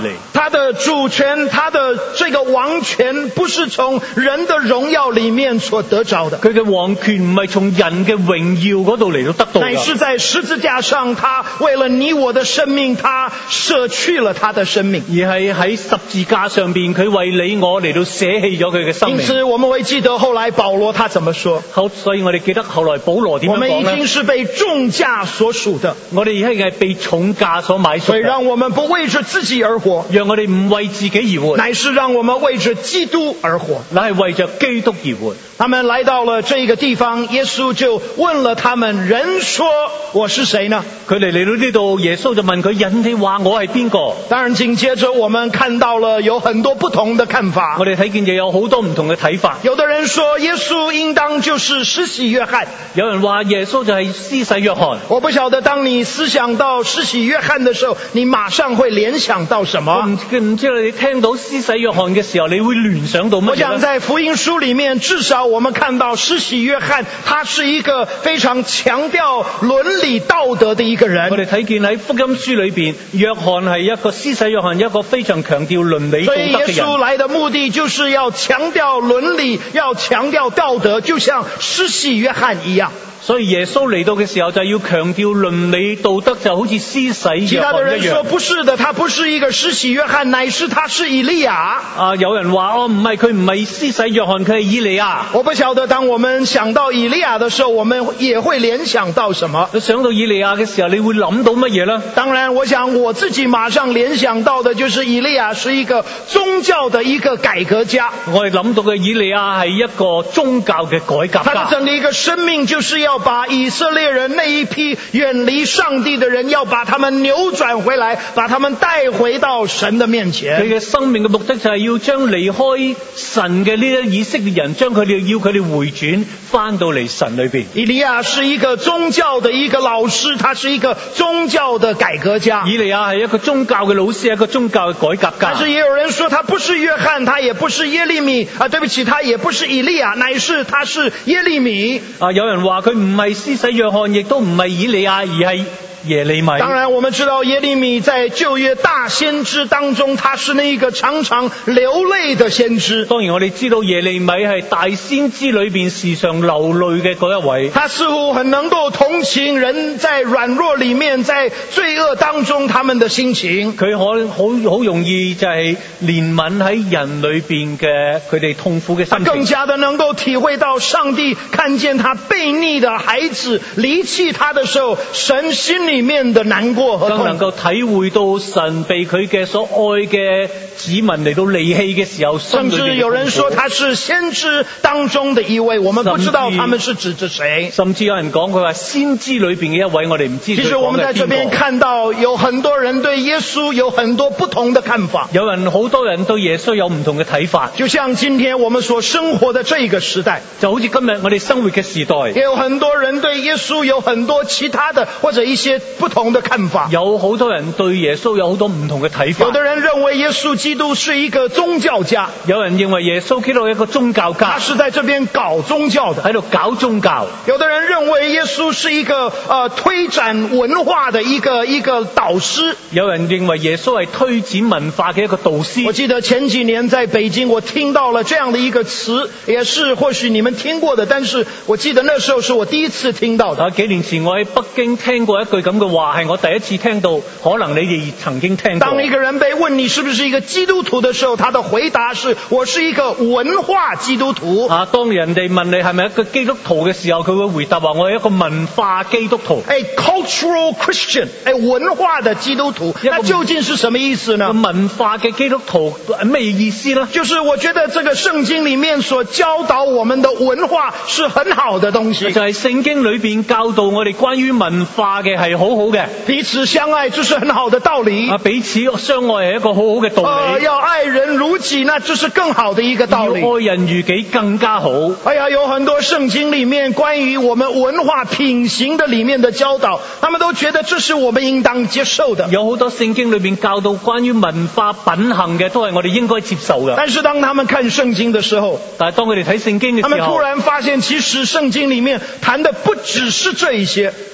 他的主權，他的這個王權不是從人的榮耀裏面所得着的， 佢嘅王權唔係從人嘅榮耀嗰度嚟到得到嘅， 乃是在十字架上，他為了你我的生命，他捨去了他的生命， 而係喺十字架上邊，佢為你我嚟到捨棄咗佢嘅生命。 因此我們會記得後來保羅他怎麼說， 好，所以我哋記得後來保羅點樣講呢？ 我們已經是被重價所屬的， 我哋而家係被重價所買贖的， 所以讓我們不為着自己而活， 讓我哋唔為自己而活， 乃是讓我們為着基督而活， 乃係為着基督而活。 他們來到了這個地方，耶穌就問了他們，人說我是誰呢？ 佢哋嚟到呢度，耶穌就問佢，人哋話我係邊個？ 當然緊接着我們看到了有很多不同的看法， 我哋睇見就有好多唔同嘅睇法。 有的人說耶穌應當就是施洗約翰， 有人話耶穌就係施洗約翰。 我不曉得當你思想到施洗約翰的時候，你馬上會聯想到什麼？ 我唔唔知你聽到施洗約翰嘅時候，你會聯想到乜嘢？ 我想在福音書裏面，至少我們看到施洗約翰，他是一個非常強調倫理道德的一個人。 我哋睇見喺福音書裏邊，約翰係一個施洗約翰，一個非常強調倫理道德嘅人。 所以耶穌來的目的就是要強調倫理，要強調道德，就像施洗約翰一樣。 所以耶穌嚟到嘅時候就要強調倫理道德，就好似施洗約翰一樣。 其他的人說不是的，他不是一個施洗約翰，乃是他是以利亞。 啊，有人話哦，唔係，佢唔係施洗約翰，佢係以利亞。 我不曉得當我們想到以利亞的時候，我們也會聯想到什麼？ 想到以利亞嘅時候，你會諗到乜嘢呢？ 當然，我想我自己馬上聯想到的就是以利亞是一個宗教的一個改革家。 我哋諗到嘅以利亞係一個宗教嘅改革家。 他的整個一個生命就是要把以色列人那一批遠離上帝的人，要把他們扭轉回來，把他們帶回到神的面前。 佢嘅生命嘅目的就係要將離開神嘅呢啲以色列人，將佢哋要佢哋回轉翻到嚟神裏邊。 以利亞是一個宗教的一個老師，他是一個宗教的改革家。 以利亞係一個宗教嘅老師，一個宗教嘅改革家。 但是也有人說他不是約翰，他也不是耶利米啊，對不起，他也不是以利亞，乃是他是耶利米。 啊，有人話佢唔係施洗約翰，亦都唔係以利亞，而係耶利米。 當然我們知道耶利米在舊約大先知當中，他是那個常常流淚的先知。 當然我哋知道耶利米係大先知裏邊時常流淚嘅嗰一位。 他似乎很能夠同情人在軟弱裏面，在罪惡當中他們的心情。 佢可好好容易就係憐憫喺人裏邊嘅佢哋痛苦嘅心情。 他更加的能夠體會到上帝看見他悖逆的孩子離棄他的時候，神心裏面的難過和痛。 更能夠體會到神被佢嘅所愛嘅子民嚟到離棄嘅時候， 甚至有人說他是先知當中的一位，我們不知道他們是指着誰。 甚至有人講佢話先知裏邊嘅一位，我哋唔知佢講嘅係邊個。 其實我們在這邊看到有很多人對耶穌有很多不同的看法。 有人好多人對耶穌有唔同嘅睇法。 就像今天我們所生活的這個時代， 就好似今日我哋生活嘅時代， 也有很多人對耶穌有很多其他的或者一些不同的看法。 有好多人對耶穌有好多唔同嘅睇法。 有的人認為耶穌基督是一個宗教家， 有人認為耶穌基督係一個宗教家， 他是在這邊搞宗教的， 喺度搞宗教。 有的人認為耶穌是一個呃推展文化的一個一個導師， 有人認為耶穌係推展文化嘅一個導師。 我記得前幾年在北京，我聽到了這樣的一個詞，也是或許你們聽過的，但是我記得那時候是我第一次聽到的。 啊，幾年前我喺北京聽過一句咁嘅話，係我第一次聽到，可能你哋曾經聽過。 當一個人被問你是不是一個基督徒的時候，他的回答是我是一個文化基督徒。 啊，當人哋問你係咪一個基督徒嘅時候，佢會回答話我係一個文化基督徒。 A cultural Christian， a 文化的基督徒，那究竟是什麼意思呢？ 文化嘅基督徒咩意思呢？ 就是我覺得這個聖經裏面所教導我們的文化是很好的東西。 就係聖經裏邊教導我哋關於文化嘅係好好嘅。 彼此相愛，這是很好的道理。 啊，彼此相愛係一個好好嘅道理。 呃，要愛人如己，那這是更好的一個道理。 愛人如己更加好。 哎呀，有很多聖經裏面關於我們文化品行的裏面的教導，他們都覺得這是我們應當接受的。 有好多聖經裏邊教導關於文化品行嘅，都係我哋應該接受嘅。 但是當他們看聖經的時候， 但係當佢哋睇聖經嘅時候， 他們突然發現，其實聖經裏面談的不只是這一些，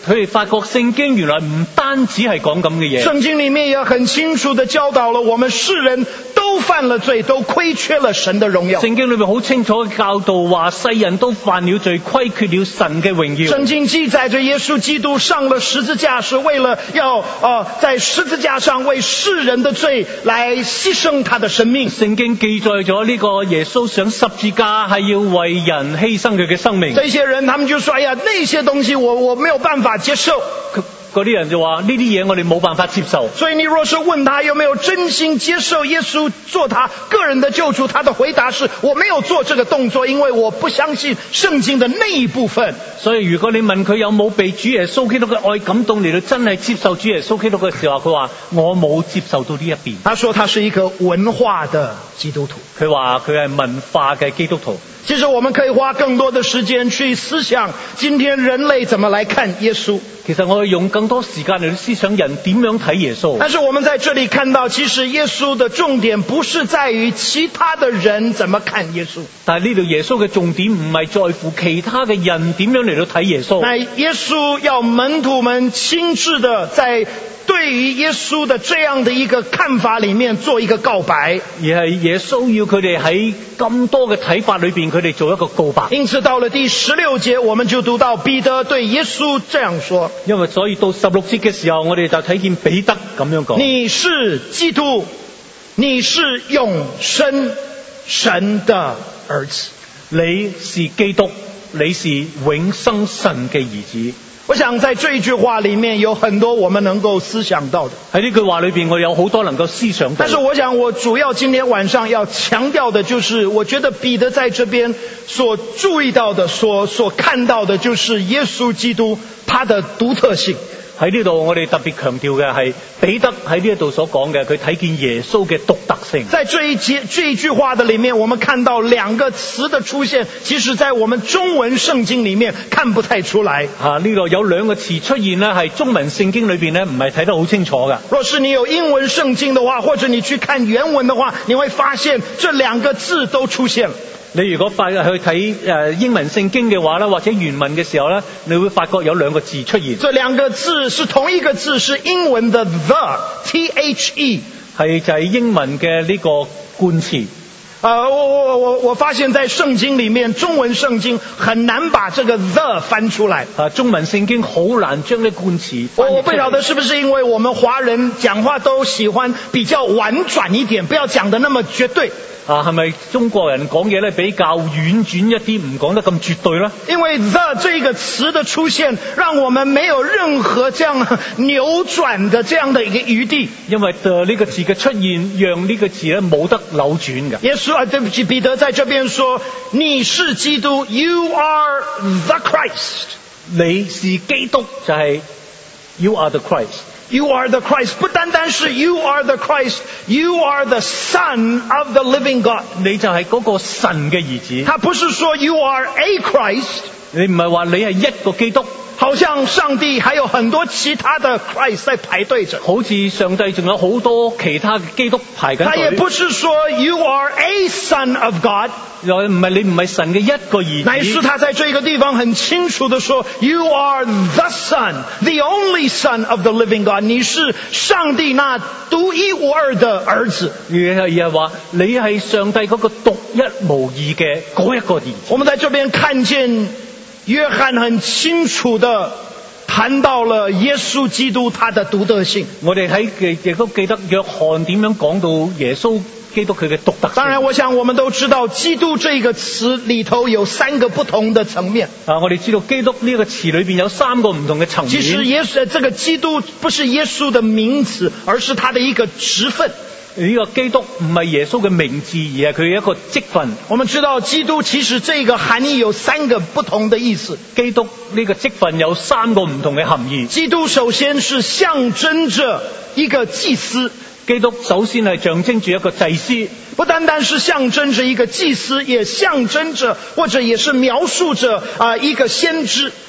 佢哋發覺聖經原來唔單止係講咁嘅嘢。 聖經裡面也很清楚地教導了我們世人都犯了罪，都虧缺了神的榮耀。 聖經裏面好清楚嘅教導話，世人都犯了罪，虧缺了神嘅榮耀。 聖經記載着耶穌基督上了十字架，是為了要呃在十字架上為世人的罪來犧牲他的生命。 聖經記載咗呢個耶穌上十字架係要為人犧牲佢嘅生命。 這些人他們就說：哎呀，那些東西我我沒有辦法接受。 嗰啲人就話呢啲嘢我哋冇辦法接受。 所以你若是問他有沒有真心接受耶穌做他個人的救主，他的回答是：我沒有做這個動作，因為我不相信聖經的那一部分。 所以如果你問佢有冇被主耶穌基督嘅愛感動嚟到真係接受主耶穌基督嘅時候，佢話我冇接受到呢一邊。 他說他是一個文化的基督徒。 佢話佢係文化嘅基督徒。 其實我們可以花更多的時間去思想今天人類怎麼來看耶穌。 其實我哋用更多時間嚟思想人點樣睇耶穌。 但是我們在這裡看到，其實耶穌的重點不是在於其他的人怎麼看耶穌。 但係呢度耶穌嘅重點唔係在乎其他嘅人點樣嚟到睇耶穌。 那耶穌要門徒們親自的在對於耶穌的這樣的一個看法裡面做一個告白， 而係耶穌要佢哋喺咁多嘅睇法裏邊，佢哋做一個告白。 因此到了第十六節，我們就讀到彼得對耶穌這樣說。 因為所以到十六節嘅時候，我哋就睇見彼得咁樣講： 你是基督，你是永生神的兒子。 你是基督，你是永生神嘅兒子。 我想在這一句話裡面有很多我們能夠思想到的。 喺呢句話裏邊，我有好多能夠思想到。 但是我想我主要今天晚上要強調的就是我覺得彼得在這邊所注意到的所所看到的就是耶穌基督他的獨特性。 喺呢度我哋特別強調嘅係彼得喺呢一度所講嘅，佢睇見耶穌嘅獨特性。 在這一節這一句話的裡面，我們看到兩個詞的出現，其實在我們中文聖經裡面看不太出來。 啊，呢度有兩個詞出現呢，係中文聖經裏邊呢唔係睇得好清楚嘅。 若是你有英文聖經的話，或者你去看原文的話，你會發現這兩個字都出現了。 你如果發去睇誒英文聖經嘅話咧，或者原文嘅時候咧，你會發覺有兩個字出現。 這兩個字是同一個字，是英文的 the T H E， 係就係英文嘅呢個冠詞。 呃，我我我我發現在聖經裡面，中文聖經很難把這個 the 翻出來。 啊，中文聖經好難將呢冠詞翻譯出來。 我我不曉得是不是因為我們華人講話都喜歡比較婉轉一點，不要講得那麼絕對。 啊，係咪中國人講嘢咧比較婉轉一啲，唔講得咁絕對咧？ 因為 the 這個詞的出現，讓我們沒有任何這樣扭轉的這樣的一個餘地。 因為 the 呢個字嘅出現，讓呢個字咧冇得扭轉嘅。 耶穌啊，對不起，彼得在這邊說：你是基督 ，You are the Christ。 你是基督，就係 You are the Christ。You are the Christ， 不單單是 You are the Christ，You are the Son of the living God。 你就係嗰個神嘅兒子。 他不是說 You are a Christ， 你唔係話你係一個基督。 好像上帝還有很多其他的 Christ 在排隊着， 好似上帝仲有好多其他嘅基督排緊隊。 他也不是說 You are a Son of God， 又唔係你唔係神嘅一個兒子， 乃是他在這個地方很清楚地說 You are the Son，the only Son of the living God， 你是上帝那獨一無二的兒子。 而係而係話你係上帝嗰個獨一無二嘅嗰一個兒子。 我們在這邊看見約翰很清楚地談到了耶穌基督他的獨特性。 我哋睇亦都記得約翰點樣講到耶穌基督佢嘅獨特性。 當然我想我們都知道基督這個詞裏頭有三個不同的層面。 啊，我哋知道基督呢個詞裏邊有三個唔同嘅層面。 其實耶穌這個基督不是耶穌的名詞，而是他的一個職分。 呢個基督唔係耶穌嘅名字，而係佢一個職分。 我們知道基督其實這個含義有三個不同的意思。 基督呢個職分有三個唔同嘅含義。 基督首先是象徵着一個祭司。 基督首先係象徵住一個祭司， 不單單是象徵着一個祭司，也象徵着或者也是描述着啊、呃、一個先知。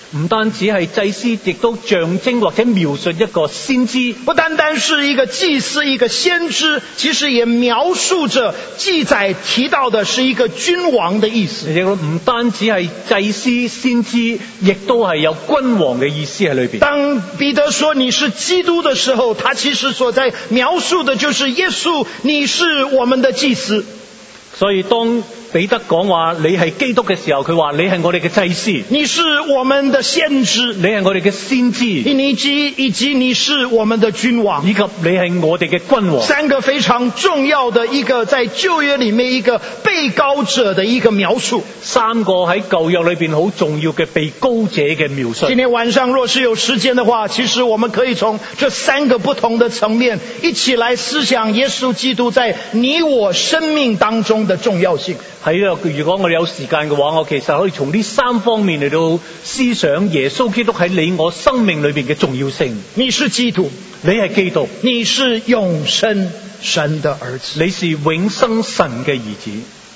唔單止係祭司，亦都象徵或者描述一個先知。 不單單是一個祭司，一個先知，其實也描述着記載提到的是一個君王的意思。 亦唔單止係祭司、先知，亦都係有君王嘅意思喺裏邊。 當彼得說你是基督的時候，他其實所在描述的就是耶穌，你是我們的祭司。 所以當彼得講話你係基督嘅時候，佢話你係我哋嘅祭司， 你是我們的先知， 你係我哋嘅先知， 以及以及你是我們的君王， 以及你係我哋嘅君王。 三個非常重要的一個在舊約裏面一個被膏者的一個描述， 三個喺舊約裏邊好重要嘅被膏者嘅描述。 今天晚上若是有時間的話，其實我們可以從這三個不同的層面一起來思想耶穌基督在你我生命當中的重要性。 喺呢度，如果我哋有時間嘅話，我其實可以從呢三方面嚟到思想耶穌基督喺你我生命裏邊嘅重要性。 你是基督， 你係基督， 你是永生神的兒子， 你是永生神嘅兒子。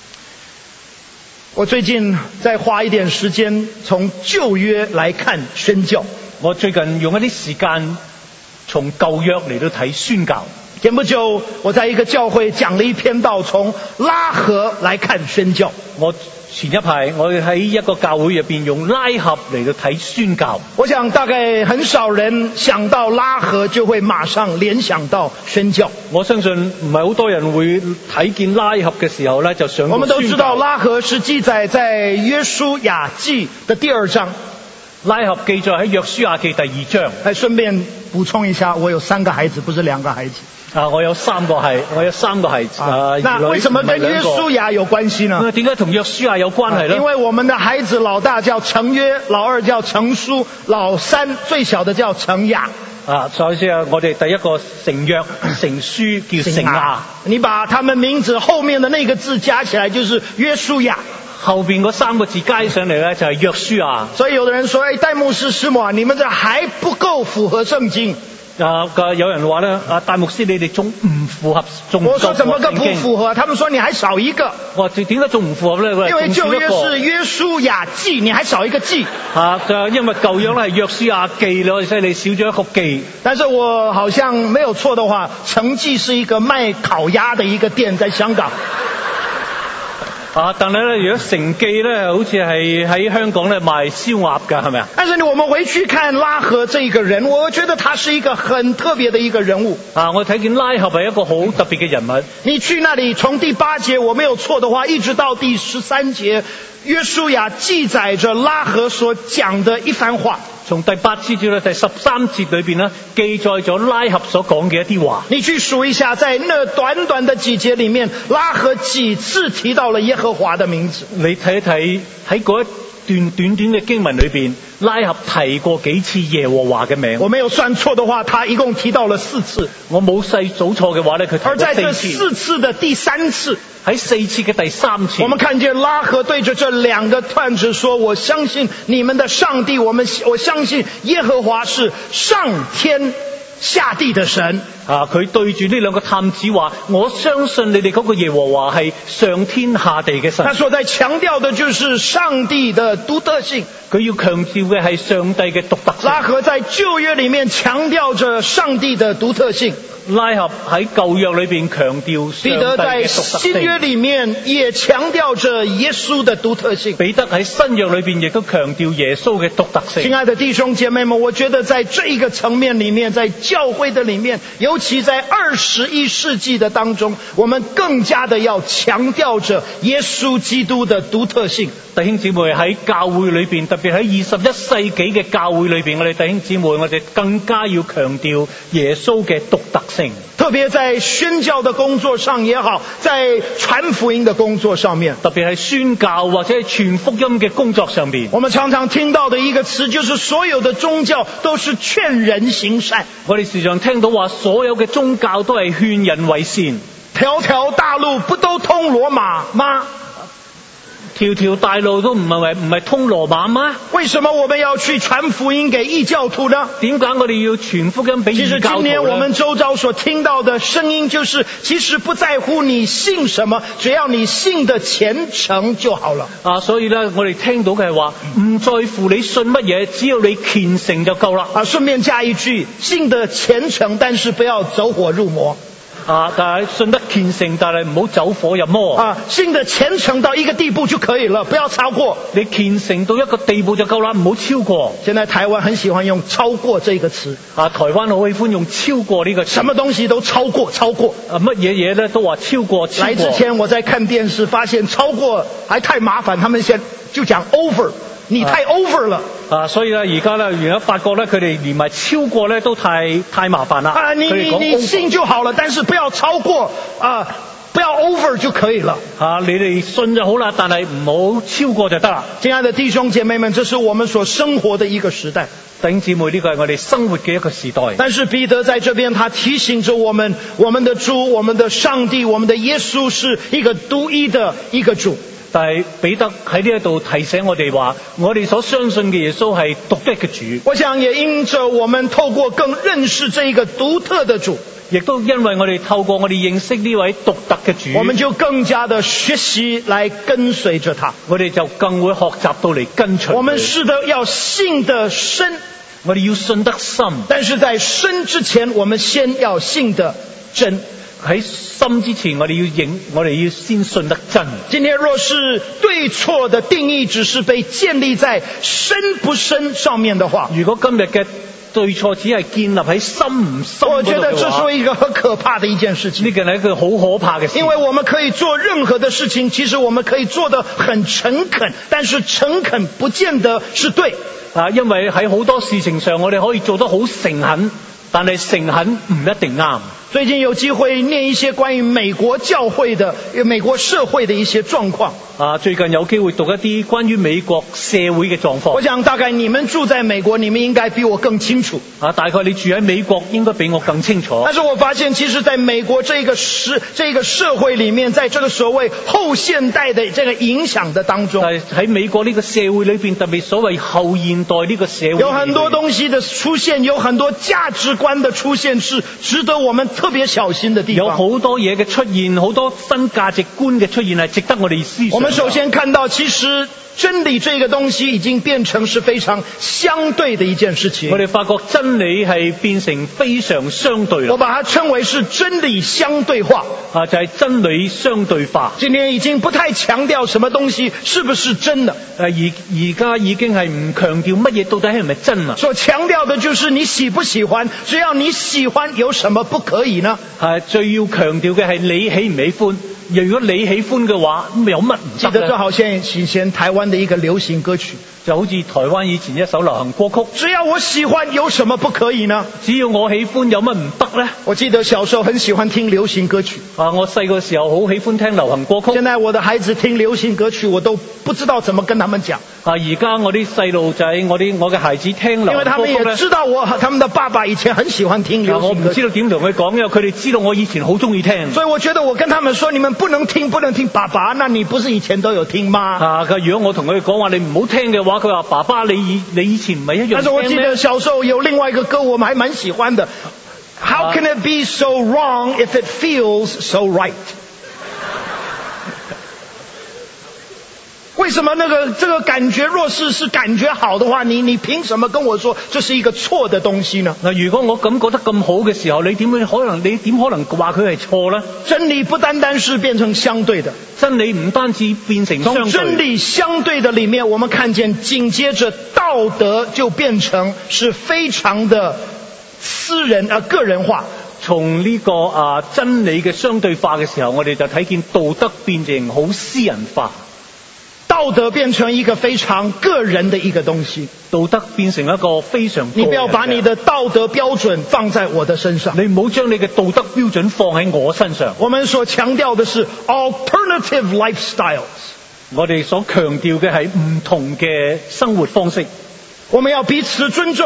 我最近再花一點時間從舊約來看宣教。 我最近用一啲時間從舊約嚟到睇宣教。 前不久我在一個教會講了一篇道，從拉合來看宣教。 我前一排我喺一個教會入邊用拉合嚟到睇宣教。 我想大概很少人想到拉合就會馬上聯想到宣教。 我相信唔係好多人會睇見拉合嘅時候咧就想到宣教。 我們都知道拉合是記載在約書亞記的第二章。 拉合記載喺約書亞記第二章。 哎，順便補充一下，我有三個孩子，不是兩個孩子。 啊！我有三個係，我有三個孩子。啊， 那為什麼跟約書亞有關係呢？ 點解同約書亞有關係呢？ 因為我們的孩子老大叫程約，老二叫程書，老三最小的叫程亞。 啊，所以啊，我哋第一個程約、程書叫程亞。 你把他們名字後面的那個字加起來就是約書亞。 後邊嗰三個字加上嚟咧就係約書亞。 所以有的人說：哎，戴牧師師母啊，你們這還不夠符合聖經。 啊，有人話咧，啊，戴牧師你哋仲唔符合仲唔夠？ 我說怎麼個不符合？他們說你還少一個。 我點解仲唔符合咧？ 因為舊約是約書亞記，你還少一個記。 啊，就因為舊約咧係約書亞記咯，所以你少咗一個記。 但是我好像沒有錯的話，程記是一個賣烤鴨的一個店，在香港。 啊！但係咧，如果程記咧，好似係喺香港咧賣燒鴨㗎，係咪啊？ 但是我們回去看拉合這個人，我覺得他是一個很特別的一個人物。 啊！我睇見拉合係一個好特別嘅人物。 你去那裡，從第八節我沒有錯的話，一直到第十三節，約書亞記載着拉合所講的一番話。 從第八節至到第十三節裏邊呢，記載咗拉合所講嘅一啲話。 你去數一下，在那短短的幾節裏面，拉合幾次提到了耶和華的名字。 你睇一睇喺嗰一段短短嘅經文裏邊，拉合提過幾次耶和華嘅名。 我沒有算錯的話，他一共提到了四次。 我冇細數錯嘅話呢，佢提過四次。 而在這四次的第三次， 喺四次嘅第三次， 我們看見拉合對着這兩個探子說：我相信你們的上帝，我們我相信耶和華是上天下地的神。 啊！佢對住呢兩個探子話：我相信你哋嗰個耶和華係上天下地嘅神。 他所在強調的就是上帝的獨特性。 佢要強調嘅係上帝嘅獨特性。 拉合在舊約裏面強調着上帝的獨特性。 拉合喺舊約裏邊強調上帝嘅獨特性。彼得在新約裏面也強調着耶穌的獨特性。 彼得喺新約裏邊亦都強調耶穌嘅獨特性。 親愛的弟兄姐妹們，我覺得在這一個層面裏面，在教會的裏面，尤其在二十一世紀的當中，我們更加的要強調着耶穌基督的獨特性。 弟兄姊妹，喺教會裏邊，特別喺二十一世紀嘅教會裏邊，我哋弟兄姊妹，我哋更加要強調耶穌嘅獨特性。 特別在宣教的工作上也好，在傳福音的工作上面， 特別係宣教或者係傳福音嘅工作上面， 我們常常聽到的一個詞就是所有的宗教都是勸人行善。 我哋時常聽到話，所有嘅宗教都係勸人為善。 條條大路不都通羅馬嗎？ 條條大路都唔係唔係通羅馬嗎？ 為什麼我們要去傳福音給異教徒呢？ 點解我哋要傳福音俾其實異教徒今年我們呢？ 周遭所聽到的聲音就是，其實不在乎你信什麼，只要你信的虔誠就好了。 啊，所以咧，我哋聽到嘅係話，唔在乎你信乜嘢，只要你虔誠就夠啦。 啊，順便加一句，信的虔誠，但是不要走火入魔。 啊，但係信得虔誠，但係唔好走火入魔。 啊，信的虔誠到一個地步就可以了，不要超過。 你虔誠到一個地步就夠啦，唔好超過。 現在台灣很喜歡用超過這個詞。 啊，台灣好喜歡用超過呢個詞。 什麼東西都超過，超過。 啊，乜嘢嘢咧都話超過，超過。 來之前我在看電視，發現超過還太麻煩，他們先就講 over，你太 over 了。 啊，所以咧而家咧，原來發覺咧，佢哋連埋超過咧都太太麻煩啦。 啊，你你你信就好了，但是不要超過啊，不要 over 就可以了。 啊，你哋信就好啦，但係唔好超過就得啦。 親愛的弟兄姐妹們，這是我們所生活的一個時代。 弟兄姊妹，呢個係我哋生活嘅一個時代。 但是彼得在這邊，他提醒着我們，我們的主，我們的上帝，我們的耶穌是一個獨一的一個主。 但係彼得喺呢一度提醒我哋話，我哋所相信嘅耶穌係獨一嘅主。 我想也因着我們透過更認識這一個獨特的主， 亦都因為我哋透過我哋認識呢位獨特嘅主， 我們就更加的學習來跟隨着他。 我哋就更會學習到嚟跟隨。 我們是的要信得深， 我哋要信得深， 但是在深之前，我們先要信得真。 喺深之前，我哋要認，我哋要先信得真。 今天若是對錯的定義只是被建立在深不深上面的話， 如果今日嘅對錯只係建立喺深唔深嗰度嘅話， 我覺得這是一個很可怕的一件事情。 呢個係一個好可怕嘅事。 因為我們可以做任何的事情，其實我們可以做得很誠懇，但是誠懇不見得是對。 啊，因為喺好多事情上，我哋可以做得好誠懇，但係誠懇唔一定啱。 最近有機會念一些關於美國教會的、美國社會的一些狀況。 啊，最近有機會讀一啲關於美國社會嘅狀況。 我想大概你們住在美國，你們應該比我更清楚。 啊，大概你住喺美國應該比我更清楚。 但是我發現，其實在美國這個社、這個社會裡面，在這個所謂後現代的這個影響的當中， 喺喺美國呢個社會裏邊，特別所謂後現代呢個社會， 有很多東西的出現，有很多價值觀的出現，是值得我們特別小心的地方。 有好多嘢嘅出現，好多新價值觀嘅出現係值得我哋思想。 我們首先看到，其實真理這個東西已經變成是非常相對的一件事情。 我哋發覺真理係變成非常相對啦。 我把它稱為是真理相對化。 啊，就係真理相對化。 今天已經不太強調什麼東西是不是真的。 誒，而而家已經係唔強調乜嘢到底係咪真啊？ 所強調的就是你喜不喜歡，只要你喜歡，有什麼不可以呢？ 係最要強調嘅係你喜唔喜歡。如果你喜歡嘅話，咁有乜唔得呢？ 記得就好像以前台灣的一個流行歌曲， 就好似台灣以前一首流行歌曲， 只要我喜歡，有什麼不可以呢？ 只要我喜歡，有乜唔得呢？ 我記得小時候很喜歡聽流行歌曲。 啊，我細個時候好喜歡聽流行歌曲。 現在我的孩子聽流行歌曲，我都不知道怎麼跟他們講。 啊，而家我啲細路仔，我啲我嘅孩子聽流行歌曲， 因為他們也知道我，他們的爸爸以前很喜歡聽流行歌曲。 我唔知道點同佢講，因為佢哋知道我以前好中意聽。 所以我覺得我跟他們說，你們不能聽，不能聽爸爸，那你不是以前都有聽嗎？ 啊，如果我同佢講話你唔好聽嘅話，佢話爸爸你以你以前唔係一樣聽咩？ 但是我記得小時候有另外一個歌，我們還蠻喜歡的。How can it be so wrong if it feels so right？為什麼那個這個感覺若是是感覺好的話，你你憑什麼跟我說這是一個錯的東西呢？ 嗱，如果我感覺得咁好嘅時候，你點會可能你點可能話佢係錯呢？ 真理不單單是變成相對的， 真理唔單止變成相對。 從真理相對的裡面，我們看見緊接着道德就變成是非常的私人啊個人化。 從呢個啊真理嘅相對化嘅時候，我哋就睇見道德變成好私人化。 道德變成一個非常個人的一個東西， 道德變成一個非常個人。 你不要把你的道德標準放在我的身上， 你唔好將你嘅道德標準放喺我身上。 我們所強調的是 alternative lifestyles， 我哋所強調嘅係唔同嘅生活方式。 我們要彼此尊重，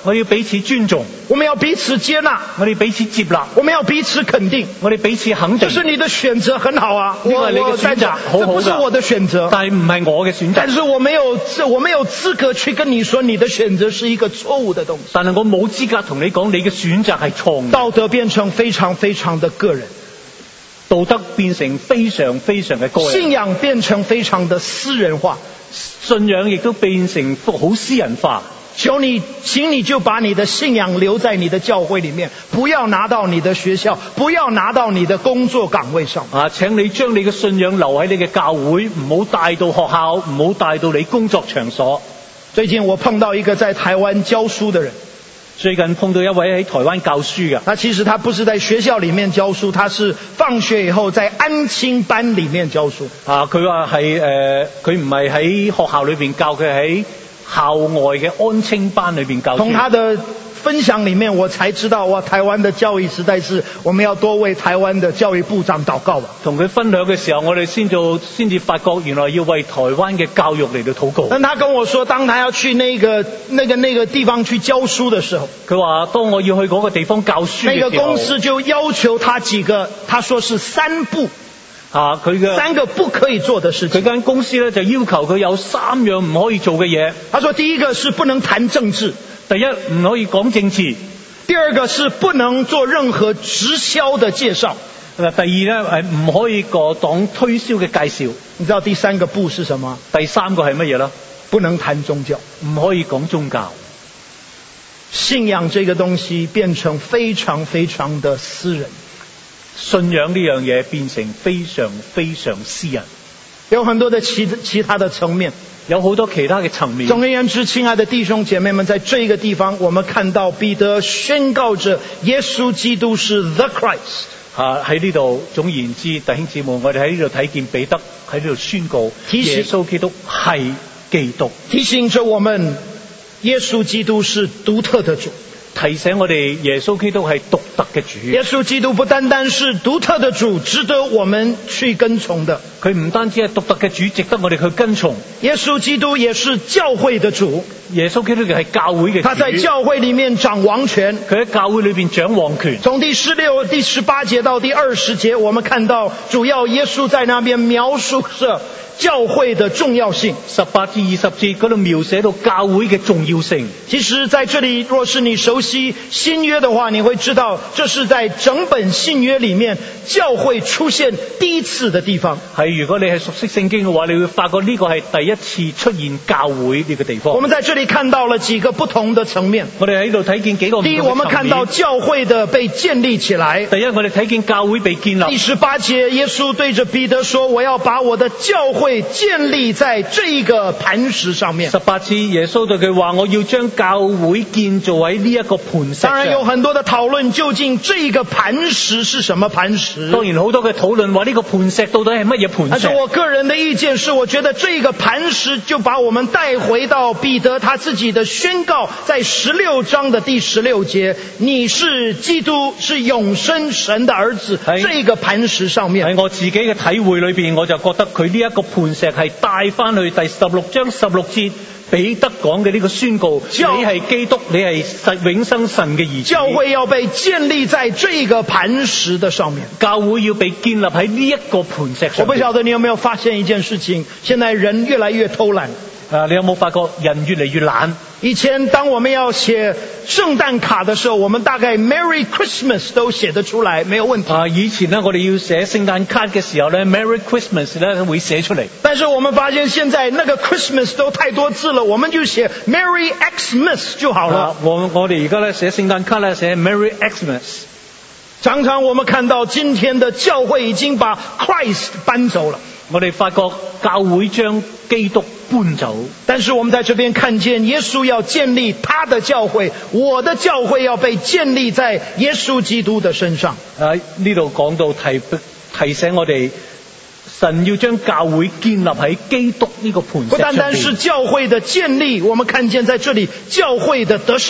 我要彼此尊重， 我們要彼此接納， 我哋彼此接納， 我們要彼此肯定。 我哋彼此肯定。 這是你的選擇，很好啊！ 呢個係你嘅選擇，好好這不是我的選擇， 但係唔係我嘅選擇。 但是我沒有，我沒有資格去跟你說你的選擇是一個錯誤的東西。 但係我冇資格同你講你嘅選擇係錯誤。 道德變成非常非常的個人， 道德變成非常非常嘅個人， 信仰變成非常的私人化， 信仰亦都變成好私人化。 求你，請你就把你的信仰留在你的教會裏面，不要拿到你的學校，不要拿到你的工作崗位上。 啊，請你將你嘅信仰留喺你嘅教會，唔好帶到學校，唔好帶到你工作場所。 最近我碰到一個在台灣教書的人， 最近碰到一位喺台灣教書嘅， 那其實他不是在學校裏面教書，他是放學以後在安親班裏面教書。 啊，佢話係誒，佢唔係喺學校裏邊教，佢喺校外嘅安親班裏邊教書。 從他的分享裏面我才知道，哇，台灣的教育實在是，我們要多為台灣的教育部長禱告吧。 同佢分享嘅時候，我哋先做先至發覺，原來要為台灣嘅教育嚟到禱告。 但他跟我說，當他要去那個那個那個地方去教書的時候， 佢話當我要去嗰個地方教書嘅時候， 那個公司就要求他幾個，他說是三不。 啊，佢嘅三個不可以做的事情。 佢間公司咧就要求佢有三樣唔可以做嘅嘢。 他說第一個是不能談政治， 第一唔可以講政治； 第二個是不能做任何直銷的介紹； 第二咧係唔可以個黨推銷嘅介紹。 你知道第三個不是什麼？ 第三個係乜嘢啦？ 不能談宗教， 唔可以講宗教。 信仰這個東西變成非常非常的私人。 信仰呢樣嘢變成非常非常私人， 有很多的其其他的層面， 有好多其他嘅層面。 總而言之，親愛的弟兄姐妹們，在這個地方，我們看到彼得宣告着耶穌基督是 the Christ。 啊，喺呢度，總而言之，弟兄姊妹，我哋喺呢度睇見彼得喺呢度宣告耶穌基督係基督， 提醒着我們耶穌基督是獨特的主。 提醒我哋耶穌基督係獨特嘅主。 耶穌基督不單單是獨特的主，值得我們去跟從的。 佢唔單止係獨特嘅主，值得我哋去跟從。 耶穌基督也是教會的主。 耶穌基督係教會嘅主。 他在教會裏面掌王權。 佢喺教會裏邊掌王權。 從第十六、第十八節到第二十節，我們看到主要耶穌在那邊描述着教會的重要性。 十八至二十節嗰度描寫到教會嘅重要性。 其實在這裏，若是你熟悉新約的話，你會知道這是在整本新約裏面教會出現第一次的地方。 係，如果你係熟悉聖經嘅話，你會發覺呢個係第一次出現教會呢個地方。 我們在這裏看到了幾個不同的層面。 我哋喺度睇見幾個唔同嘅層面。 第一，我們看到教會的被建立起來。 第一，我哋睇見教會被建立。 第十八節，耶穌對着彼得說：我要把我的教會建立在這個磐石上面。 十八節，耶穌對佢話：我要將教會建造喺呢一個磐石上。 當然有很多的討論，究竟這個磐石是什麼磐石？ 當然好多嘅討論話呢個磐石到底係乜嘢磐石？ 但是我個人的意見是，我覺得這個磐石就把我們帶回到彼得他自己的宣告，在十六章的第十六節：你是基督，是永生神的兒子。這個磐石上面， 喺我自己嘅體會裏邊，我就覺得佢呢一個磐石係帶翻去第十六章十六節彼得講嘅呢個宣告：你係基督，你係實永生神嘅兒子。 教會要被建立在這個磐石的上面， 教會要被建立喺呢一個磐石上面。 我不曉得你有沒有發現一件事情，現在人越來越偷懶。 啊！你有冇發覺人越嚟越懶？ 以前當我們要寫聖誕卡的時候，我們大概 Merry Christmas 都寫得出來，沒有問題。啊， 以前呢，我哋要寫聖誕卡嘅時候呢 Merry Christmas 呢會寫出嚟。 但是我們發現現在那個 Christmas 都太多字了，我們就寫 Merry Xmas 就好了。 啊、我我哋而家呢寫聖誕卡呢寫 Merry Xmas。 常常我們看到今天的教會已經把 Christ 搬走了。 我哋發覺教會將基督搬走， 但是我們在這邊看見耶穌要建立他的教會，我的教會要被建立在耶穌基督的身上。 喺呢度講到提提醒我哋，神要將教會建立喺基督呢個磐石上面。 不單單是教會的建立，我們看見在這裏教會的得勝。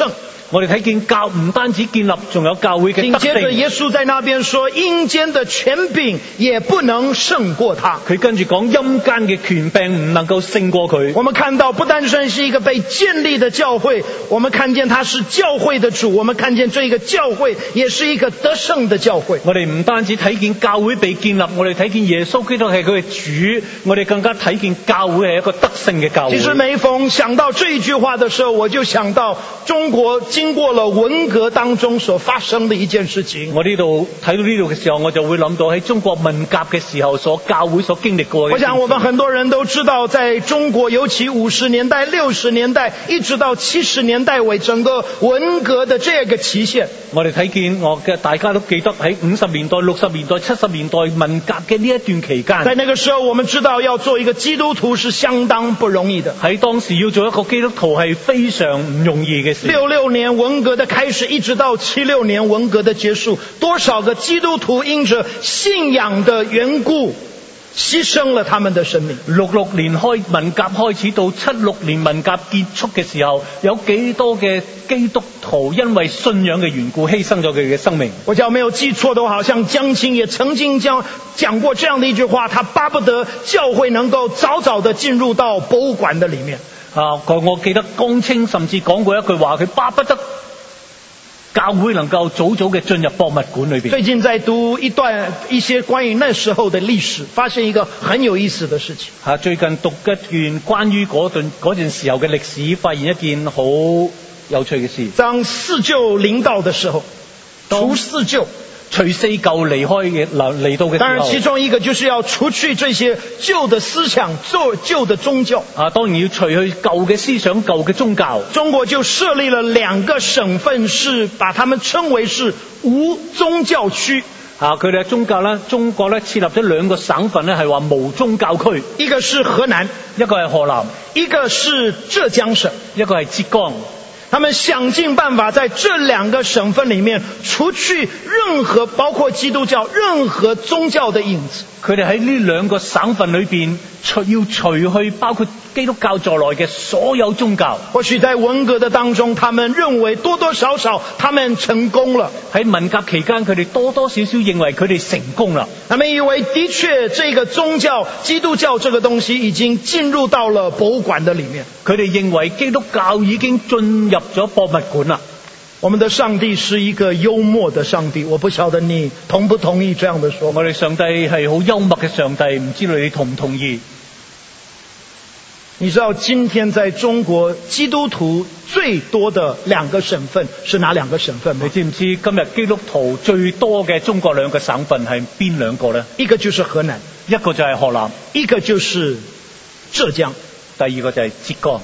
我哋睇見教唔單止建立，仲有教會嘅德緊接着性。 耶穌在那邊說，陰間的權柄也不能勝過他。 佢跟住講陰間嘅權柄唔能夠勝過佢。 我們看到不單純是一個被建立的教會，我們看見他是教會的主，我們看見這個教會也是一個得勝的教會。 我哋唔單止睇見教會被建立，我哋睇見耶穌基督係佢嘅主，我哋更加睇見教會係一個得勝嘅教會。 其實每逢想到這一句話的時候，我就想到中國經過了文革當中所發生的一件事情。 我呢度睇到呢度嘅時候，我就會諗到喺中國文革嘅時候所教會所經歷過嘅。 我想我們很多人都知道，在中國尤其五十年代、六十年代一直到七十年代尾整個文革的這個期限。 我哋睇見我嘅大家都記得喺五十年代、六十年代、七十年代文革嘅呢一段期間。 在那個時候，我們知道要做一個基督徒是相當不容易的。 喺當時要做一個基督徒係非常唔容易嘅事。 六六年文革的開始，一直到七六年文革的結束，多少個基督徒因着信仰的緣故犧牲了他們的生命。 六六年開文革開始到七六年文革結束嘅時候，有幾多嘅基督徒因為信仰嘅緣故犧牲咗佢嘅生命？ 我假如沒有記錯的話，好像江青也曾經講講過這樣的一句話，他巴不得教會能夠早早的進入到博物館的裡面。 啊，我記得江青甚至講過一句話，佢巴不得教會能夠早早嘅進入博物館裏邊。 最近在讀一段一些關於那時候的歷史，發現一個很有意思的事情。 啊，最近讀一段關於嗰段嗰陣時候嘅歷史，發現一件好有趣嘅事。 當四舊臨到的時候，除四舊。 除四舊離開嘅嚟到嘅時候， 當然其中一個就是要除去這些舊的思想、做舊的宗教。 啊，當然要除去舊嘅思想、舊嘅宗教。 中國就設立了兩個省份，是把他們稱為是無宗教區。 啊，佢哋嘅宗教咧，中國咧設立咗兩個省份咧，係話無宗教區。 一個是河南， 一個係河南， 一個是浙江省， 一個係浙江。 他們想盡辦法在這兩個省份裡面除去任何包括基督教任何宗教的影子。 佢哋喺呢兩個省份裏邊，除要除去包括基督教在內嘅所有宗教。 或許在文革的當中，他們認為多多少少他們成功了。 喺文革期間，佢哋多多少少認為佢哋成功啦。 他們以為的確這個宗教基督教這個東西已經進入到了博物館的裡面。 佢哋認為基督教已經進入咗博物館啦。 我們的上帝是一個幽默的上帝，我不曉得你同不同意這樣的說法。 我哋上帝係好幽默嘅上帝，唔知道你同唔同意？ 你知道今天在中國基督徒最多的兩個省份是哪兩個省份嗎？ 你知唔知今日基督徒最多嘅中國兩個省份係邊兩個呢？ 一個就是河南， 一個就係河南， 一個就是浙江， 第二個就係浙江。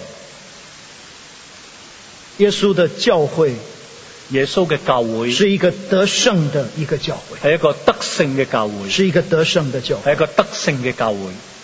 耶穌的教會， 耶穌嘅教會是一個得勝的一個教會， 係一個得勝嘅教會， 是一個得勝的教會， 係一個得勝嘅教會。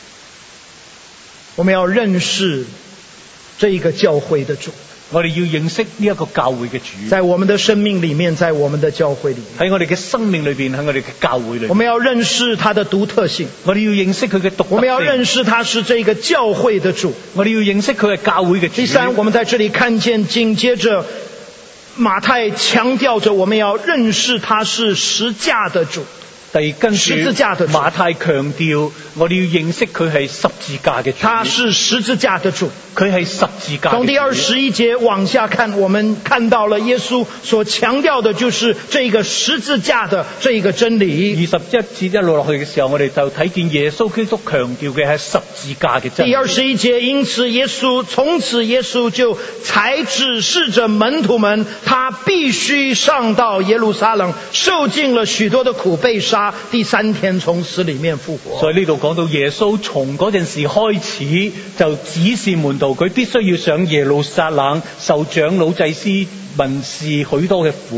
我們要認識這一個教會的主， 我哋要認識呢一個教會嘅主， 在我們的生命裡面，在我們的教會裡面， 喺我哋嘅生命裏邊，喺我哋嘅教會裏邊， 我們要認識他的獨特性， 我哋要認識佢嘅獨特性， 我們要認識他是這個教會的主， 我哋要認識佢係教會嘅主。 第三，我們在這裡看見緊接着馬太強調着我們要認識他是十架的主。 第跟住十字架的主， 馬太強調我哋要認識佢係十字架嘅主， 他是十字架的主， 佢係十字架嘅主。 從第二十一節往下看，我們看到了耶穌所強調的就是這個十字架的這一個真理。 二十一節一路落去嘅時候，我哋就睇見耶穌基督強調嘅係十字架嘅真理。 第二十一節，因此耶穌從此耶穌就才指示着門徒們，他必須上到耶路撒冷，受盡了許多的苦，被殺，第三天從死裡面復活。 所以呢度講到耶穌從嗰陣時開始就指示門徒，佢必須要上耶路撒冷，受長老祭司文士許多嘅苦，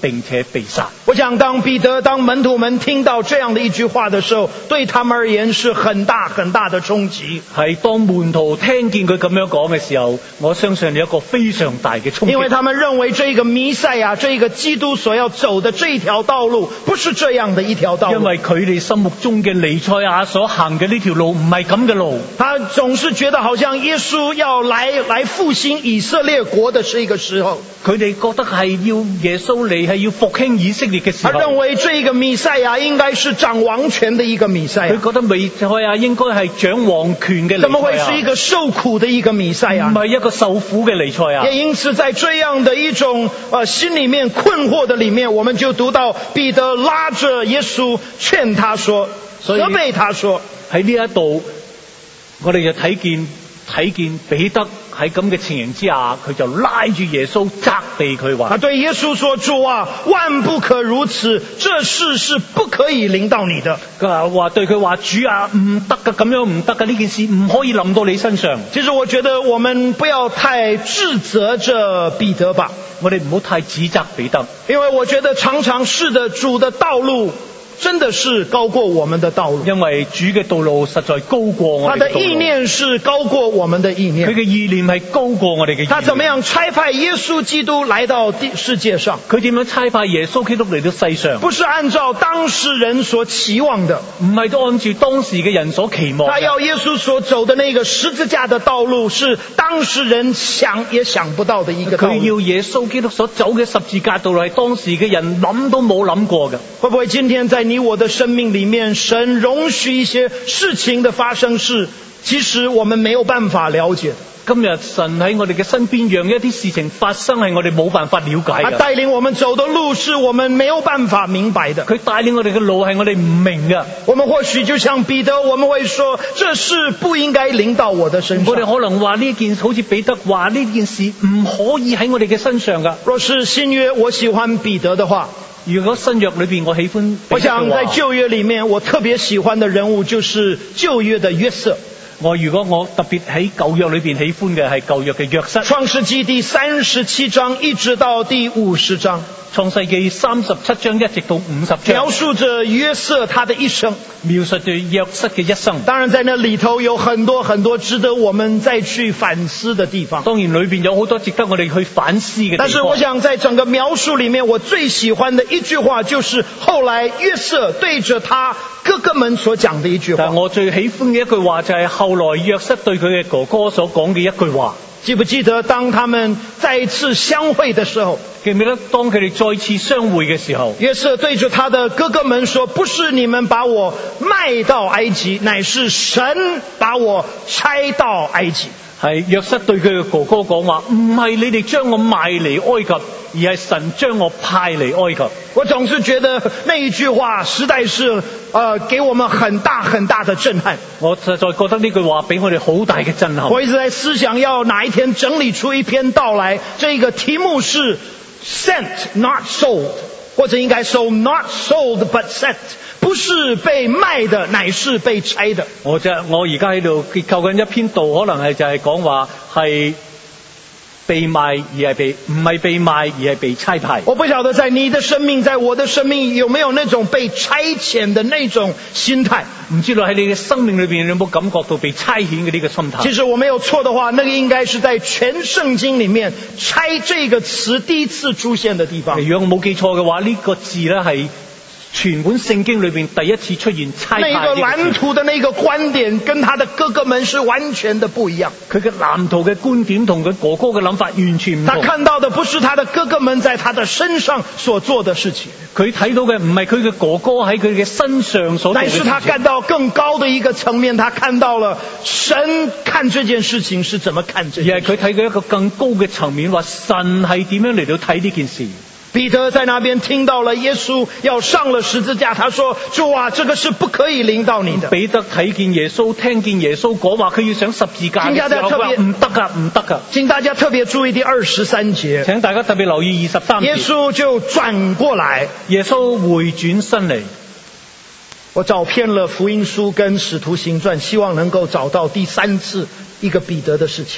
並且被殺。 我想當彼得、當門徒們聽到這樣的一句話的時候，對他們而言是很大很大的衝擊。 係當門徒聽見佢咁樣講嘅時候，我相信有一個非常大嘅衝擊。 因為他們認為這個彌賽亞、這個基督所要走的這一條道路，不是這樣的一條道路。 因為佢哋心目中嘅彌賽亞所行嘅呢條路唔係咁嘅路。 他總是覺得好像耶穌要來來復興以色列國的這個時候， 佢哋覺得係要耶穌嚟係要復興以色列嘅時候。 他認為這個彌賽亞應該是掌王權的一個彌賽亞。 佢覺得彌賽亞應該係掌王權嘅彌賽亞。 怎麼會是一個受苦的一個彌賽亞？ 唔係一個受苦嘅彌賽亞。 也因此在這樣的一種呃心裏面困惑的裏面，我們就讀到彼得拉着耶穌勸他說，責備他說。 喺呢一度我哋就睇見睇見彼得喺咁嘅情形之下，佢就拉住耶穌責備佢話， 他對耶穌說，主啊，萬不可如此，這事是不可以臨到你的。 佢話對佢話，主啊，唔得㗎，咁樣唔得㗎，呢件事唔可以臨到你身上。 其實我覺得我們不要太指責着彼得吧， 我哋唔好太指責彼得， 因為我覺得常常是的，主的道路真的是高過我們的道路， 因為主嘅道路實在高過我哋嘅道路。 他的意念是高過我們的意念， 佢嘅意念係高過我哋嘅意念。 他怎麼樣差派耶穌基督來到地世界上？ 佢點樣差派耶穌基督嚟到世上？ 不是按照當時人所期望的， 唔係都按照當時嘅人所期望。 他要耶穌所走的那個十字架的道路，是當時人想也想不到的一個道路。 佢要耶穌基督所走嘅十字架道路係當時嘅人諗都冇諗過嘅。 會不會今天在你我的生命裏面，神容許一些事情的發生，是其實我們沒有辦法了解的。 今日神喺我哋嘅身邊，讓一啲事情發生係我哋冇辦法了解嘅。 他帶領我們走的路是我們沒有辦法明白的。 佢帶領我哋嘅路係我哋唔明嘅。 我們或許就像彼得，我們會說，這事不應該臨到我的身上。 我哋可能話呢件好似彼得話呢件事唔可以喺我哋嘅身上㗎。 若是新約我喜歡彼得的話， 如果新約裏邊我喜歡彼得嘅話， 我想在舊約裏面我特別喜歡的人物就是舊約的約瑟。 我如果我特別喺舊約裏邊喜歡嘅係舊約嘅約瑟。 創世紀第三十七章一直到第五十章， 創世紀三十七章一直到五十章， 描述着約瑟他的一生， 描述着約瑟嘅一生。 當然在那裏頭有很多很多值得我們再去反思的地方。 當然裏邊有好多值得我哋去反思嘅地方。 但是我想在整個描述裏面，我最喜歡的一句話就是後來約瑟對着他哥哥們所講的一句話。 但我最喜歡嘅一句話就係後來約瑟對佢嘅哥哥所講嘅一句話。 記不記得當他們再一次相會的時候， 記唔記得當佢哋再次相會嘅時候， 約瑟對着他的哥哥們說，不是你們把我賣到埃及，乃是神把我差到埃及。 係約瑟對佢嘅哥哥講話，唔係你哋將我賣嚟埃及，而係神將我派嚟埃及。 我總是覺得那一句話實在是呃給我們很大很大的震撼。 我實在覺得呢句話俾我哋好大嘅震撼。 我一直在思想要哪一天整理出一篇道來，這個題目是 sent not sold， 或者應該說 not sold but sent， 不是被賣的，乃是被差的。 我就我而家喺度結構緊一篇道，可能係就係講話係被賣而係被唔係被賣而係被差派。 我不曉得在你的生命，在我的生命有沒有那種被差遣的那種心態。 唔知道喺你嘅生命裏邊有冇感覺到被差遣嘅呢個心態。 其實我沒有錯的話，那個應該是在全聖經裏面差這個詞第一次出現的地方。 如果我冇記錯嘅話，呢、這個字咧係全本聖經裏邊第一次出現差派。 那個藍圖的那個觀點跟他的哥哥們是完全的不一樣。 佢嘅藍圖嘅觀點同佢哥哥嘅諗法完全唔同。 他看到的不是他的哥哥們在他的身上所做的事情， 佢睇到嘅唔係佢嘅哥哥喺佢嘅身上所做嘅事情， 但是他看到更高的一個層面，他看到了神看這件事情是怎麼看這件事情。 而係佢睇到一個更高嘅層面，話神係點樣嚟到睇呢件事。 彼得在那邊聽到了耶穌要上了十字架，他說，主啊，這個是不可以臨到你的。 彼得睇見耶穌，聽見耶穌講話佢要上十字架嘅時候，佢話唔得㗎，唔得㗎。 請大家特別注意第二十三節， 請大家特別留意二十三節。 耶穌就轉過來， 耶穌回轉身嚟。 我找遍了福音書跟使徒行傳，希望能夠找到第三次一個彼得的事情。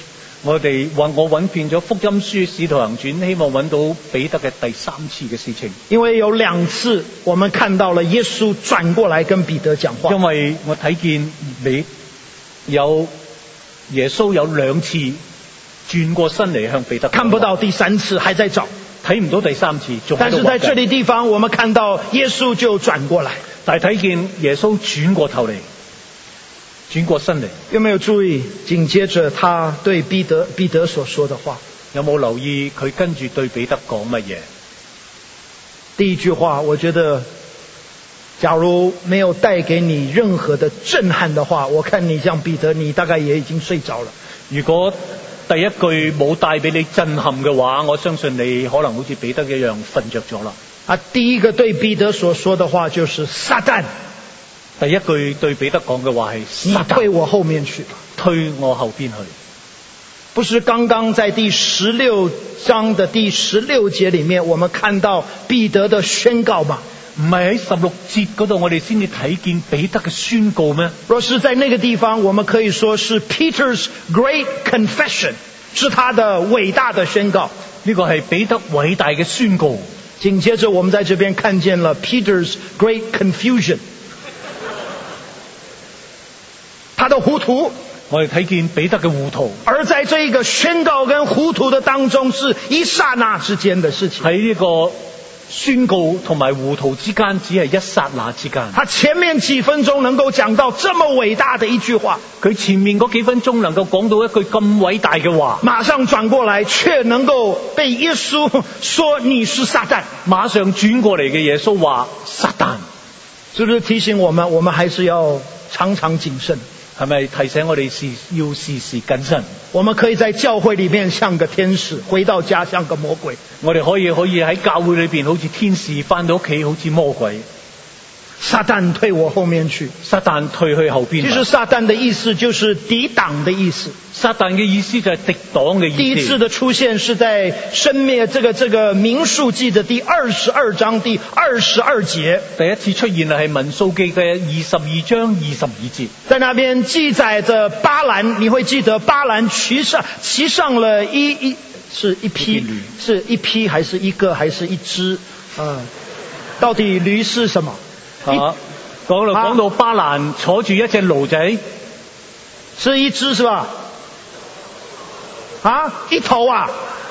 我哋揾我揾遍咗福音書、使徒行傳，希望揾到彼得嘅第三次嘅事情。 因為有兩次我們看到了耶穌轉過來跟彼得講話。 因為我睇見你有耶穌有兩次轉過身嚟向彼得講話， 看不到第三次，還在找。 睇唔到第三次，仲喺度。 但是在這裏地方，我們看到耶穌就轉過來， 但係睇見耶穌轉過頭嚟，轉過身嚟。 有沒有注意緊接着他對彼得彼得所說的話？ 有冇留意佢跟住對彼得講乜嘢？ 第一句話，我覺得假如沒有帶給你任何的震撼的話，我看你像彼得，你大概也已經睡着了。 如果第一句冇帶俾你震撼嘅話，我相信你可能好似彼得一樣瞓着咗啦。 啊，第一個對彼得所說的話就是撒旦。 第一句對彼得講嘅話係你退我後面去， 推我後邊去。 不是剛剛在第十六章的第十六節裏面，我們看到彼得的宣告嗎？ 唔係喺十六節嗰度，我哋先至睇見彼得嘅宣告咩？ 若是在那個地方，我們可以說是 Peter's great confession， 是他的偉大的宣告。 呢個係彼得偉大嘅宣告。 緊接着我們在這邊看見了 Peter's great confusion， 他的糊塗。 我哋睇見彼得嘅糊塗。 而在這個宣告跟糊塗的當中，是一剎那之間的事情。 喺呢個宣告同埋糊塗之間，只係一剎那之間。 他前面幾分鐘能夠講到這麼偉大的一句話， 佢前面嗰幾分鐘能夠講到一句咁偉大嘅話， 馬上轉過來卻能夠被耶穌說你是撒旦。 馬上轉過嚟嘅耶穌話撒旦， 是不是提醒我們，我們還是要常常謹慎？ 係咪提醒我哋是要時時謹慎？ 我們可以在教會裏面像個天使，回到家像個魔鬼。 我哋可以可以喺教會裏邊好似天使，翻到屋企好似魔鬼。 撒旦退我後面去， 撒旦退去後邊。 其實撒旦的意思就是抵擋的意思。 撒旦嘅意思就係敵擋嘅意思。 第一次的出現是在申命這個這個民數記的第二十二章第二十二節。 第一次出現係民數記嘅二十二章二十二節， 在那邊記載着巴蘭，你會記得巴蘭騎上騎上了一一是一匹是一匹還是一個還是一隻啊？到底驢是什麼？ 啊，講到講到巴蘭坐住一隻驢仔， 是一隻是吧？啊，一頭啊？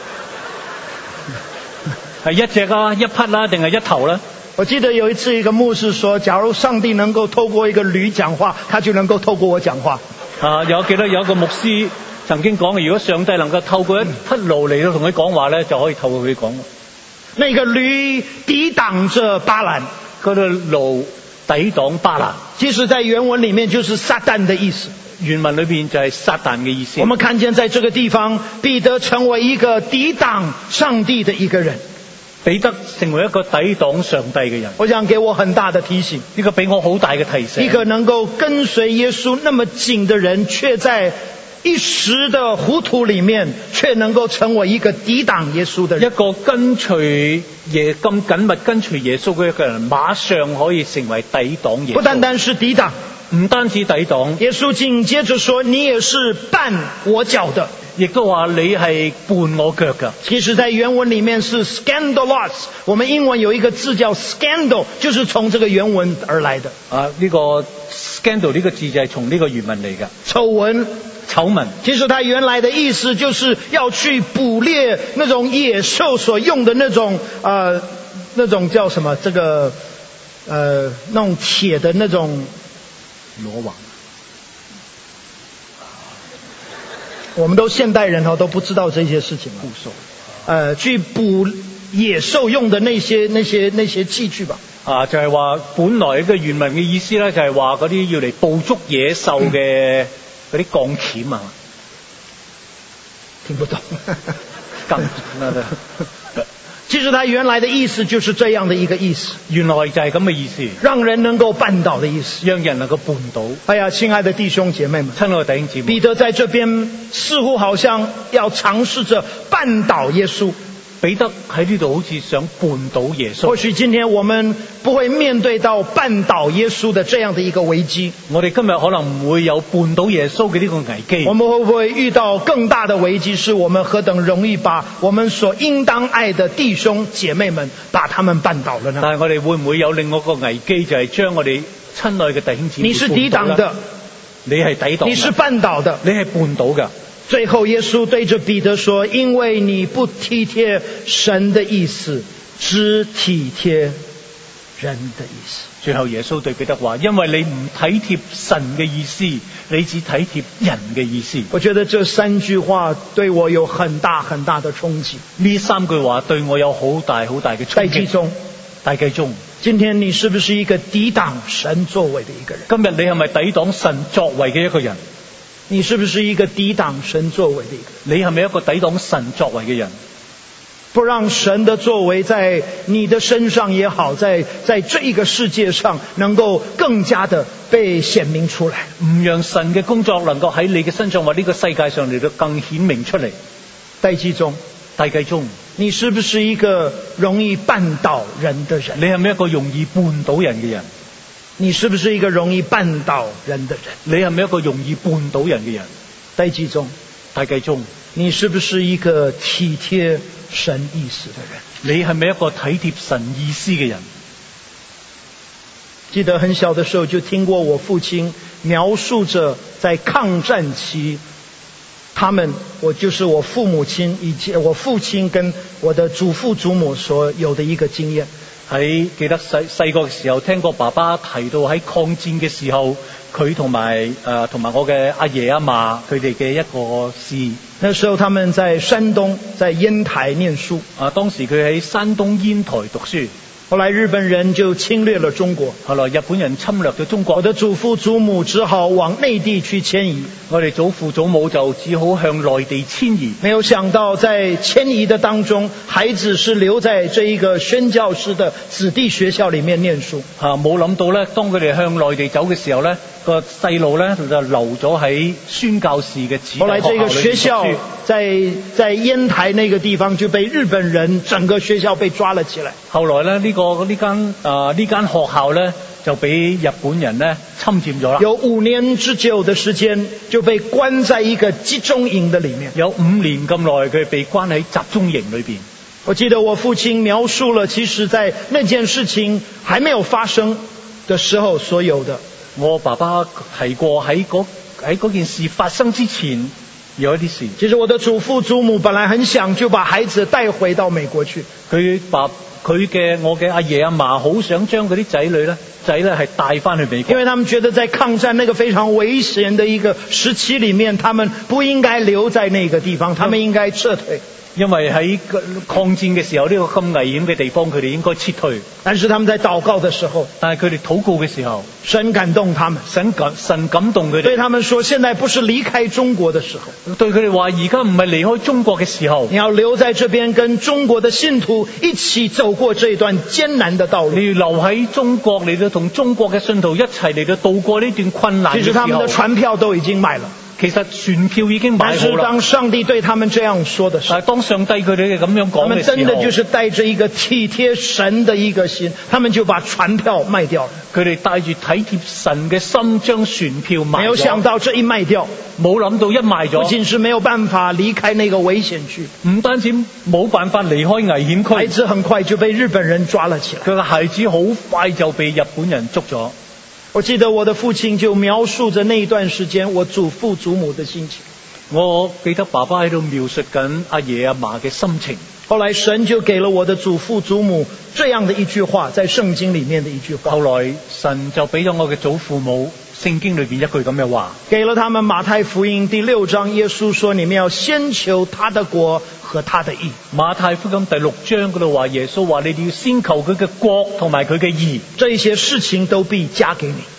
係一隻啊，一匹啦，定係一頭啦？ 我記得有一次一個牧師說，假如上帝能夠透過一個驢講話，他就能夠透過我講話。 啊，有記得有一個牧師曾經講，如果上帝能夠透過一匹驢嚟到同佢講話咧，就可以透過佢講。 那個驢抵擋着巴蘭。 嗰個驢抵擋巴蘭， 其實在原文裏面就是撒旦的意思。 原文裏邊就係撒旦嘅意思。 我們看見在這個地方，彼得成為一個抵擋上帝的一個人。 彼得成為一個抵擋上帝嘅人。 我想給我很大的提醒， 呢個俾我好大嘅提醒。 一個能夠跟隨耶穌那麼緊的人，卻在一時的糊塗裏面，卻能夠成為一個抵擋耶穌的人。 一個跟隨耶咁緊密跟隨耶穌嘅一個人，馬上可以成為抵擋耶穌。 不單單是抵擋， 唔單止抵擋。 耶穌緊接着說：你也是絆我腳的。 亦都話你係絆我腳㗎。 其實在原文裏面是 scandalous， 我們英文有一個字叫 scandal， 就是從這個原文而來的。 啊，呢個 scandal 呢個字就係從呢個原文嚟㗎。 醜聞。 醜聞， 其實它原來的意思就是要去捕獵那種野獸所用的那種呃那種叫什麼這個呃那種鐵的那種羅網。 我們都現代人都不知道這些事情了。呃，去捕野獸用的那些那些那些器具吧。 啊，就係話本來一個原文嘅意思咧，就係話嗰啲要嚟捕捉野獸嘅。嗰啲鋼鉗啊， 聽不懂。 鋼其實它原來的意思就是這樣的一個意思， 原來就係咁嘅意思， 讓人能夠絆倒的意思， 讓人能夠絆倒。 哎呀，親愛的弟兄姐妹們， 親愛的弟兄姊妹， 彼得在這邊似乎好像要嘗試着絆倒耶穌。 彼得喺呢度好似想絆倒耶穌。 或許今天我們不會面對到絆倒耶穌的這樣的一個危機。 我哋今日可能唔會有絆倒耶穌嘅呢個危機。 我們會不會遇到更大的危機，是我們何等容易把我們所應當愛的弟兄姐妹們把他們絆倒了呢？ 但係我哋會唔會有另外一個危機，就係將我哋親愛嘅弟兄姊妹絆倒呢？ 你是抵擋的， 你係抵擋， 你是絆倒的， 你係絆倒嘅。 最後耶穌對着彼得說，因為你不體貼神的意思，只體貼人的意思。 最後耶穌對彼得話，因為你唔體貼神嘅意思，你只體貼人嘅意思。 我覺得這三句話對我有很大很大的衝擊。 呢三句話對我有好大好大嘅衝擊。 大計中， 大計中， 今天你是不是一個抵擋神作為的一個人？ 今日你係咪抵擋神作為嘅一個人？ 你是不是一個抵擋神作為的一個人？ 你係咪一個抵擋神作為嘅人？ 不讓神的作為在你的身上也好，在在這個世界上能夠更加的被顯明出來。 唔讓神嘅工作能夠喺你嘅身上或呢個世界上嚟到更顯明出嚟。 大計中， 大計中， 你是不是一個容易絆倒人的人？ 你係咪一個容易絆倒人嘅人？ 你是不是一個容易絆倒人的人？ 你係咪一個容易絆倒人嘅人？ 大計中， 大計中， 你是不是一個體貼神意思的人？ 你係咪一個體貼神意思嘅人？ 記得很小的時候就聽過我父親描述着在抗戰期，他們我就是我父母親以及我父親跟我的祖父祖母所有的一個經驗。 喺記得細細個嘅時候，聽過爸爸提到喺抗戰嘅時候，佢同埋誒同埋我嘅阿爺阿嫲佢哋嘅一個事。 那時候他們在山東，在煙台念書。 啊，當時佢喺山東煙台讀書。 後來日本人就侵略了中國， 後來日本人侵略咗中國， 我的祖父祖母只好往內地去遷移。 我哋祖父祖母就只好向內地遷移。 沒有想到在遷移的當中，孩子是留在這一個宣教師的子弟學校裏面念書。 啊，冇諗到咧，當佢哋向內地走嘅時候咧，個細路咧就留咗喺宣教士嘅子弟學校裏面讀書。後來這個學校在在煙台那個地方就被日本人整個學校被抓了起來。後來咧呢、這個呢間啊呢間學校咧就俾日本人咧侵佔咗啦。有五年之久的時間就被關在一個集中營的裏面。有五年咁耐佢被關喺集中營裏邊。我記得我父親描述了，其實在那件事情還沒有發生的時候所有的。我爸爸提過喺嗰喺嗰件事發生之前有一啲事。其實我的祖父祖母本來很想就把孩子帶回到美國去。佢把佢嘅我嘅阿爺阿嫲好想將嗰啲仔女咧仔咧係帶翻去美國，因為他們覺得在抗戰那個非常危險的一個時期裏面，他們不應該留在那個地方，他們應該撤退。因為喺抗戰嘅時候呢個咁危險嘅地方，佢哋應該撤退。但是他們在禱告的時候，但係佢哋禱告嘅時候，神感動他們，神感神感動佢哋，對他們說：現在不是離開中國的時候。對佢哋話：而家唔係離開中國嘅時候，你要留在這邊，跟中國的信徒一起走過這段艱難的道路。你要留喺中國嚟到同中國嘅信徒一齊嚟到度過呢段困難嘅時候。其實他們的船票都已經買了。其實船票已經買好了。但是當上帝對他們這樣說的時候，當上帝佢哋咁樣講嘅時候，他們真的就是帶着一個體貼神的一個心，他們就把船票賣掉了。佢哋帶住體貼神嘅心，將船票賣咗。沒有想到這一賣掉，冇諗到一賣咗，不僅是沒有辦法離開那個危險區，唔單止冇辦法離開危險區，孩子很快就被日本人抓了起來。佢嘅孩子好快就被日本人捉咗。我記得我的父親就描述着那一段時間我祖父祖母的心情。我記得爸爸喺度描述緊阿爺阿嫲嘅心情。後來神就給了我的祖父祖母這樣的一句話，在聖經裏面的一句話。後來神就俾咗我嘅祖父母聖經裏邊一句咁嘅話，給了他們馬太福音第六章，耶穌說：你們要先求他的國和他的義。馬太福音第六章嗰度話，耶穌話你哋要先求佢嘅國同埋佢嘅義，這些事情都必加給你。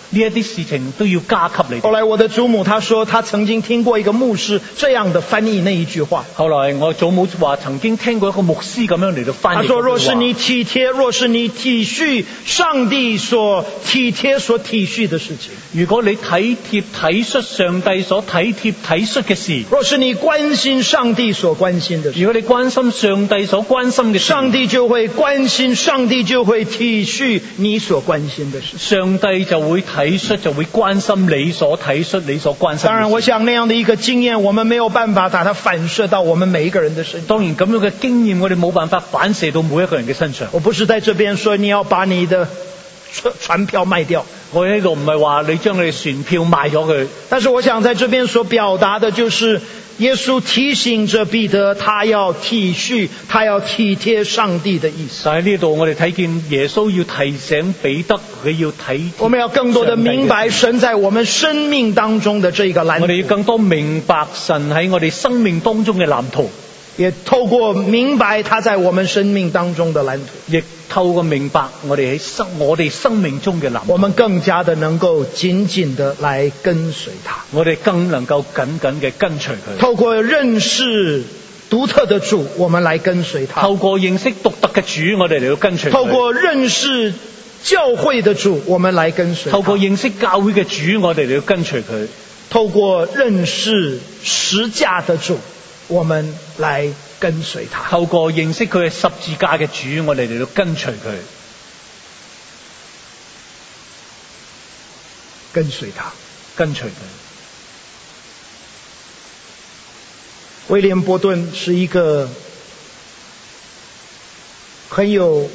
呢一啲事情都要加給你哋。 後來我的祖母她說，她曾經聽過一個牧師這樣的翻譯那一句話。 後來我祖母話曾經聽過一個牧師咁樣嚟到翻譯。 他說：若是你體貼，若是你體恤上帝所體貼所體恤的事情， 如果你體貼體恤上帝所體貼體恤嘅事， 若是你關心上帝所關心的事， 如果你關心上帝所關心嘅事， 上帝就會關心，上帝就會體恤你所關心的事。 上帝就會體恤，就會關心你所體恤你所關心的事。 當然我想那樣的一個經驗我們沒有辦法把它反射到我們每一個人的身上。 當然咁樣嘅經驗我哋冇辦法反射到每一個人嘅身上。 我不是在這邊說你要把你的船票賣掉， 我喺度唔係話你將你嘅船票賣咗佢， 但是我想在這邊所表達的就是耶穌提醒着彼得，他要體恤，他要體貼上帝的意思。 但喺呢度我哋睇見耶穌要提醒彼得，佢要體， 我們要更多的明白神在我們生命當中的這個藍圖。 我哋要更多明白神喺我哋生命當中嘅藍圖， 也透過明白他在我們生命當中的藍圖， 亦透過明白我哋喺生我哋生命中嘅藍圖， 我們更加的能夠緊緊的來跟隨他， 我哋更能夠緊緊嘅跟隨佢。 透過認識獨特的主，我們來跟隨他； 透過認識獨特嘅主，我哋嚟到跟隨佢； 透過認識教會的主，我們來跟隨他； 透過認識教會嘅主，我哋嚟到跟隨佢； 透過認識十架的主，我們來跟隨他； 透過認識佢係十字架嘅主，我哋嚟到跟隨佢， 跟隨他， 跟隨佢。 威廉波頓是一個很有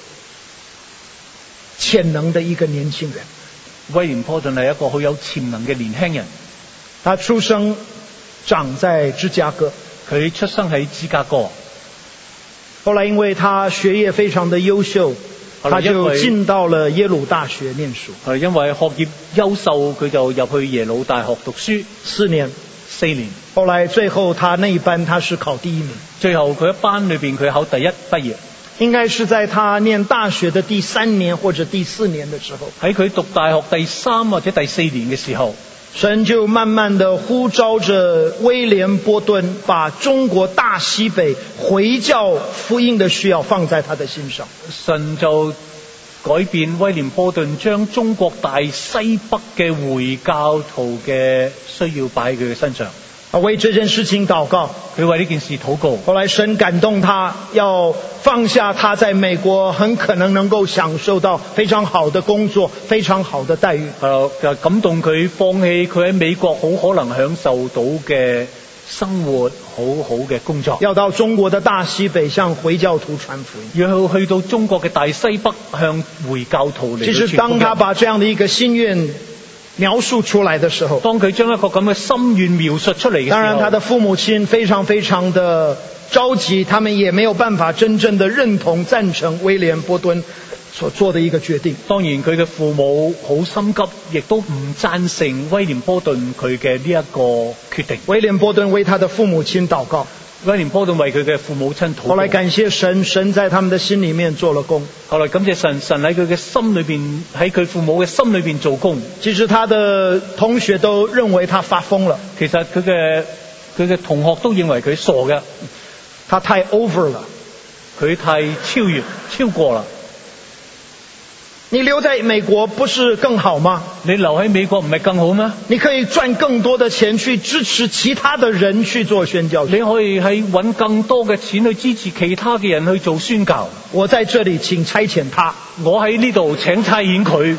潛能的一個年輕人。 威廉波頓係一個好有潛能嘅年輕人。 他出生長在芝加哥， 佢出生喺芝加哥。 後來因為他學業非常的優秀，他就進到了耶魯大學念書。 係因為學業優秀，佢就入去耶魯大學讀書四年。 四年。 後來最後他那一班他是考第一名。 最後佢一班裏邊佢考第一畢業。 應該是在他念大學的第三年或者第四年的時候。 喺佢讀大學第三或者第四年嘅時候， 神就慢慢的呼召着威廉波頓，把中國大西北回教福音的需要放在他的心上。 神就改變威廉波頓，將中國大西北嘅回教徒嘅需要擺喺佢嘅身上。 啊，為這件事情禱告， 佢為呢件事禱告。 後來神感動他，要放下他在美國很可能能夠享受到非常好的工作、非常好的待遇。 誒，就感動佢放棄佢喺美國好可能享受到嘅生活，好好嘅工作， 要到中國的大西北向回教徒傳福音。 要去到中國嘅大西北向回教徒嚟。 其實當他把這樣的一個心願描述出來的時候， 當佢將一個咁嘅心願描述出嚟嘅時候， 當然他的父母親非常非常的着急，他們也沒有辦法真正的認同贊成威廉波頓所做的一個決定。 當然佢嘅父母好心急，亦都唔贊成威廉波頓佢嘅呢一個決定。 威廉波頓為他的父母親禱告， 威廉波頓為佢嘅父母親禱告。 後來感謝神，神在他們的心裏面做了工。 後來感謝神，神喺佢嘅心裏邊，喺佢父母嘅心裏邊做工。 其實他的同學都認為他發瘋了。 其實佢嘅佢嘅同學都認為佢傻嘅， 他太 over 了， 佢太超越超過啦。 你留在美國不是更好嗎？ 你留喺美國唔係更好咩？ 你可以賺更多的錢去支持其他的人去做宣教。 你可以喺揾更多嘅錢去支持其他嘅人去做宣教。 我在這裏請差遣他， 我喺呢度請差遣佢。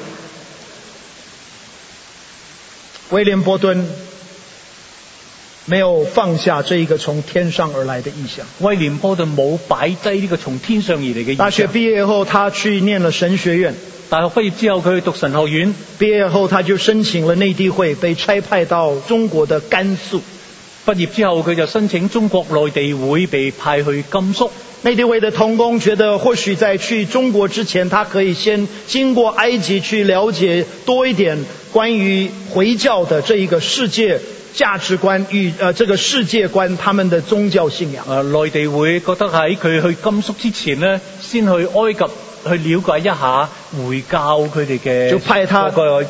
威廉波頓沒有放下這一個從天上而來的意象。 威廉波頓冇擺低呢個從天上而嚟嘅意象。 大學畢業後，他去念了神學院。 大學畢業之後，佢去讀神學院。 畢業後，他就申請了內地會，被差派到中國的甘肅。 畢業之後，佢就申請中國內地會，被派去甘肅。 內地會的同工覺得，或許在去中國之前，他可以先經過埃及去了解多一點關於回教的這一個世界價值觀與呃這個世界觀，他們的宗教信仰。 呃，內地會覺得喺佢去甘肅之前呢，先去埃及去了解一下回教佢哋嘅， 就派他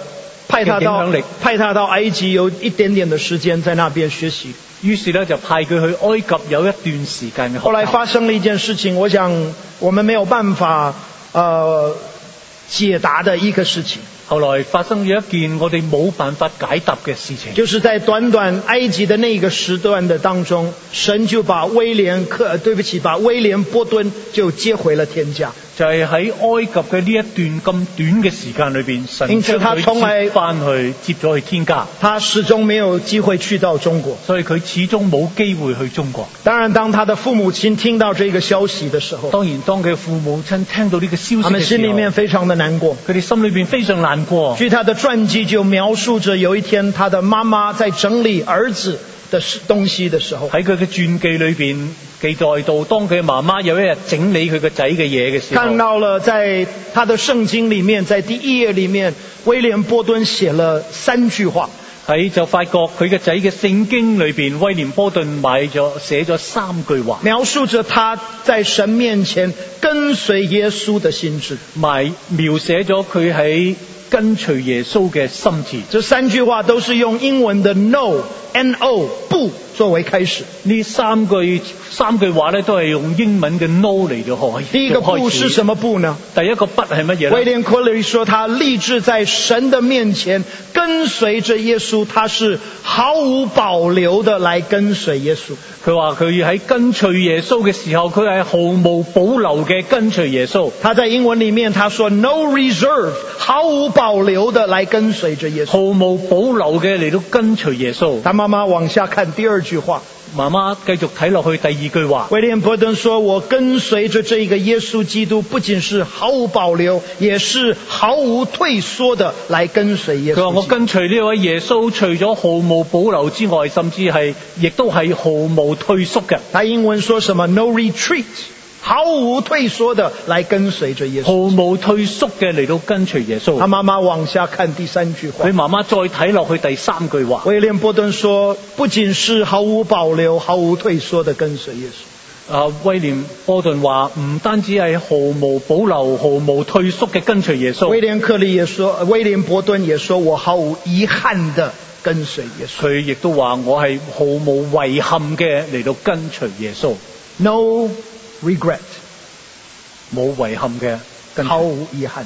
派他到嘅影響力派他到埃及有一點點的時間在那邊學習。 於是咧就派佢去埃及有一段時間嘅學習。 後來發生了一件事情，我想我們沒有辦法呃解答的一個事情。 後來發生咗一件我哋冇辦法解答嘅事情， 就是在短短埃及的那個時段的當中，神就把威廉克，對不起，把威廉波頓就接回了天家。 就係喺埃及嘅呢一段咁短嘅時間裏邊，神將佢接翻去，接咗去天家。 他始終沒有機會去到中國， 所以佢始終冇機會去中國。 當然，當他的父母親聽到這個消息的時候， 當然當佢父母親聽到呢個消息嘅時候， 他們心裏面非常的難過， 佢哋心裏邊非常難過。 據他的傳記就描述着，有一天他的媽媽在整理兒子的東西的時候， 喺佢嘅傳記裏邊記載到，當佢媽媽有一日整理佢個仔嘅嘢嘅時候， 看到了在他的聖經裏面，在第一頁裏面，威廉波頓寫了三句話。 喺就發覺佢嘅仔嘅聖經裏邊，威廉波頓買咗寫咗三句話， 描述着他在神面前跟隨耶穌的心志， 埋描寫咗佢喺跟隨耶穌嘅心志。 這三句話都是用英文的 no N O 不作為開始。 呢三句三句話咧都係用英文嘅 no 嚟到開始。 第一個不是什麼不呢？ 第一個不係乜嘢？ 威廉奎利說他立志在神的面前跟隨着耶穌，他是毫無保留的來跟隨耶穌。 佢話佢喺跟隨耶穌嘅時候，佢係毫無保留嘅跟隨耶穌。 他在英文裏面他說 no reserve， 毫無保留的來跟隨着耶穌， 毫無保留嘅嚟到跟隨耶穌。 他媽媽往下看第二句話， 媽媽繼續睇落去第二句話。 威廉波頓說，我跟隨着這個耶穌基督，不僅是毫無保留，也是毫無退縮的來跟隨耶穌。 佢話我跟隨呢位耶穌，除咗毫無保留之外，甚至係亦都係毫無退縮嘅。 他英文說什麼 no retreat， 毫無退縮的來跟隨着耶穌， 毫無退縮嘅嚟到跟隨耶穌。 他媽媽往下看第三句話， 佢媽媽再睇落去第三句話。 威廉波頓說，不僅是毫無保留、毫無退縮的跟隨耶穌。 啊，威廉波頓話唔單止係毫無保留、毫無退縮嘅跟隨耶穌。 威廉克利也說，威廉波頓也說我毫無遺憾的跟隨耶穌。 佢亦都話我係毫無遺憾嘅嚟到跟隨耶穌。 No regret， 冇遺憾嘅， 毫無遺憾，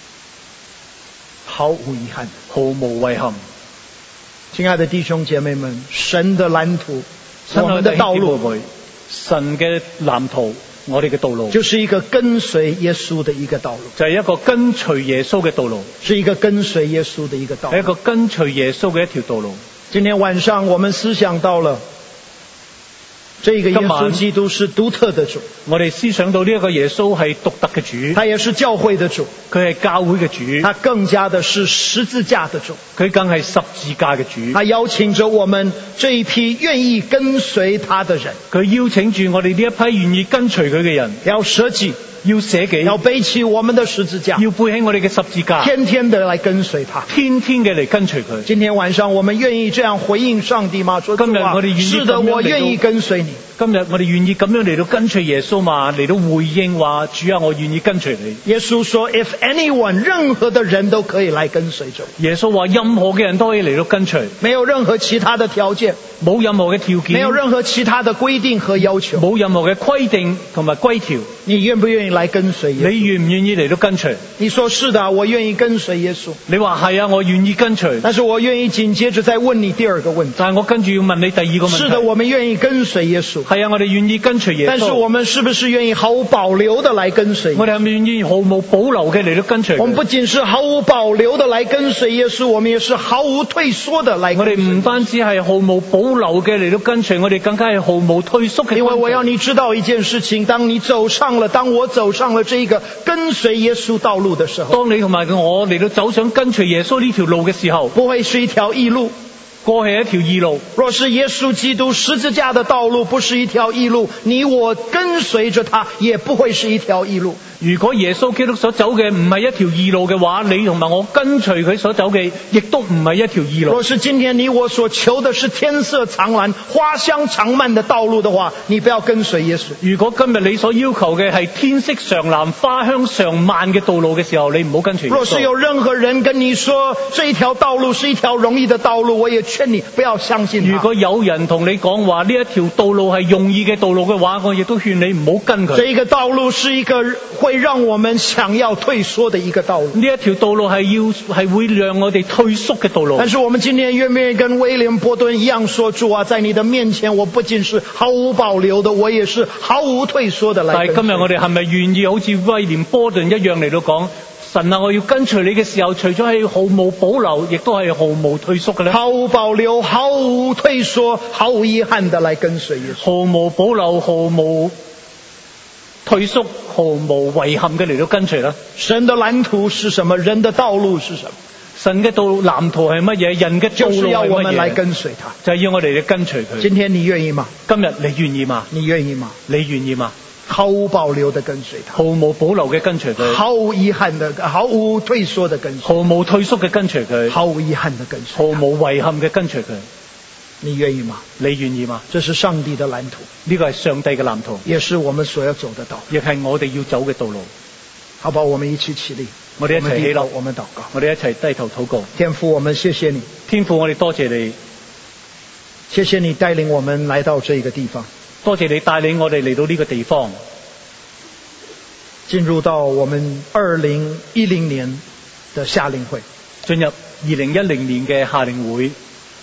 毫無遺憾， 毫無遺憾。 親愛的弟兄姐妹們，神的藍圖，我們的道路， 神嘅藍圖，我哋嘅道路， 就是一個跟隨耶穌的一個道路， 就係一個跟隨耶穌嘅道路， 是一個跟隨耶穌的一個道路， 係一個跟隨耶穌嘅一條道路。 今天晚上我們思想到了，這個耶穌基督是獨特的主， 我哋思想到呢一個耶穌係獨特嘅主， 他也是教會的主， 佢係教會嘅主， 他更加的是十字架的主， 佢更係十字架嘅主。 他邀請着我們這一批願意跟隨他的人， 佢邀請住我哋呢一批願意跟隨佢嘅人， 要捨己， 要捨己， 要背起我們的十字架， 要背起我哋嘅十字架， 天天的來跟隨他， 天天嘅嚟跟隨佢。 今天晚上我們願意這樣回應上帝嗎？說今日我哋願意是的，我願意跟隨你。 今日我哋願意咁樣嚟到跟隨耶穌嘛？嚟到回應話，主啊，我願意跟隨你。 耶穌說 ，If anyone， 任何的人都可以來跟隨着我。 耶穌話，任何嘅人都可以嚟到跟隨， 沒有任何其他的條件， 冇任何嘅條件， 沒有任何其他的規定和要求， 冇任何嘅規定同埋規條。 你願不願意來跟隨耶穌？ 你願唔願意嚟到跟隨？ 你說是的，我願意跟隨耶穌。 你話係啊，我願意跟隨。 但是我願意緊接着再問你第二個問題。 但係我跟住要問你第二個問題。 是的，我們願意跟隨耶穌。 係啊，我哋願意跟隨耶穌。 但是我們是不是願意毫無保留的來跟隨？ 我哋係咪願意毫無保留嘅嚟到跟隨？ 我們不僅是毫無保留的來跟隨耶穌，我們也是毫無退縮的來跟隨。 我哋唔單止係毫無保留嘅嚟到跟隨，我哋更加係毫無退縮嘅。 因為我要你知道一件事情，當你走上了，當我走上了這一個跟隨耶穌道路的時候， 當你同埋我嚟到走上跟隨耶穌呢條路嘅時候， 不會是一條易路， 過係一條義路。 若是耶穌基督十字架的道路不是一條義路，你我跟隨着他也不會是一條義路。 如果耶穌基督所走嘅唔係一條義路嘅話，你同埋我跟隨佢所走嘅，亦都唔係一條義路。 若是今天你我所求的是天色長藍、花香長漫的道路的話，你不要跟隨耶穌。 如果今日你所要求嘅係天色常藍、花香常漫嘅道路嘅時候，你唔好跟隨耶穌。 若是有任何人跟你說這一條道路是一條容易的道路，我也勸你不要相信他。 如果有人同你講話呢一條道路係容易嘅道路嘅話，我亦都勸你唔好跟佢。 這個道路是一個會讓我們想要退縮的一個道路。 呢一條道路係要係會讓我哋退縮嘅道路。 但是我們今天願不願意跟威廉波頓一樣說，主啊，在你的面前，我不僅是毫無保留的，我也是毫無退縮的來跟隨。 但係今日我哋係咪願意好似威廉波頓一樣嚟到講，神啊，我要跟隨你嘅時候，除咗係毫無保留，亦都係毫無退縮嘅咧？ 毫無保留、毫無退縮、毫無遺憾的來跟隨耶穌。 毫無保留、毫無退縮、毫無遺憾嘅嚟到跟隨啦。 神的藍圖是什麼？人的道路是什麼？ 神嘅道路藍圖係乜嘢？人嘅道路係乜嘢？ 就是要我們來跟隨他， 就係要我哋嚟跟隨佢。 今天你願意嗎？ 今日你願意嗎？ 你願意嗎？ 你願意嗎？ 毫無保留的跟隨他， 毫無保留嘅跟隨佢， 毫無遺憾的、毫無退縮的跟隨， 毫無退縮嘅跟隨佢， 毫無遺憾的跟隨， 毫無遺憾嘅跟隨佢。 你願意嗎？ 你願意嗎？ 這是上帝的藍圖， 呢個係上帝嘅藍圖， 也是我們所要走的道， 亦係我哋要走嘅道路。 好吧，我們一起起立， 我哋一齊起立， 我們禱告， 我哋一齊低頭禱告。 天父，我們謝謝你， 天父，我哋多謝你， 謝謝你帶領我們來到這個地方， 多謝你帶領我哋嚟到呢個地方， 進入到我們二零一零年的夏令會， 進入二零一零年嘅夏令會。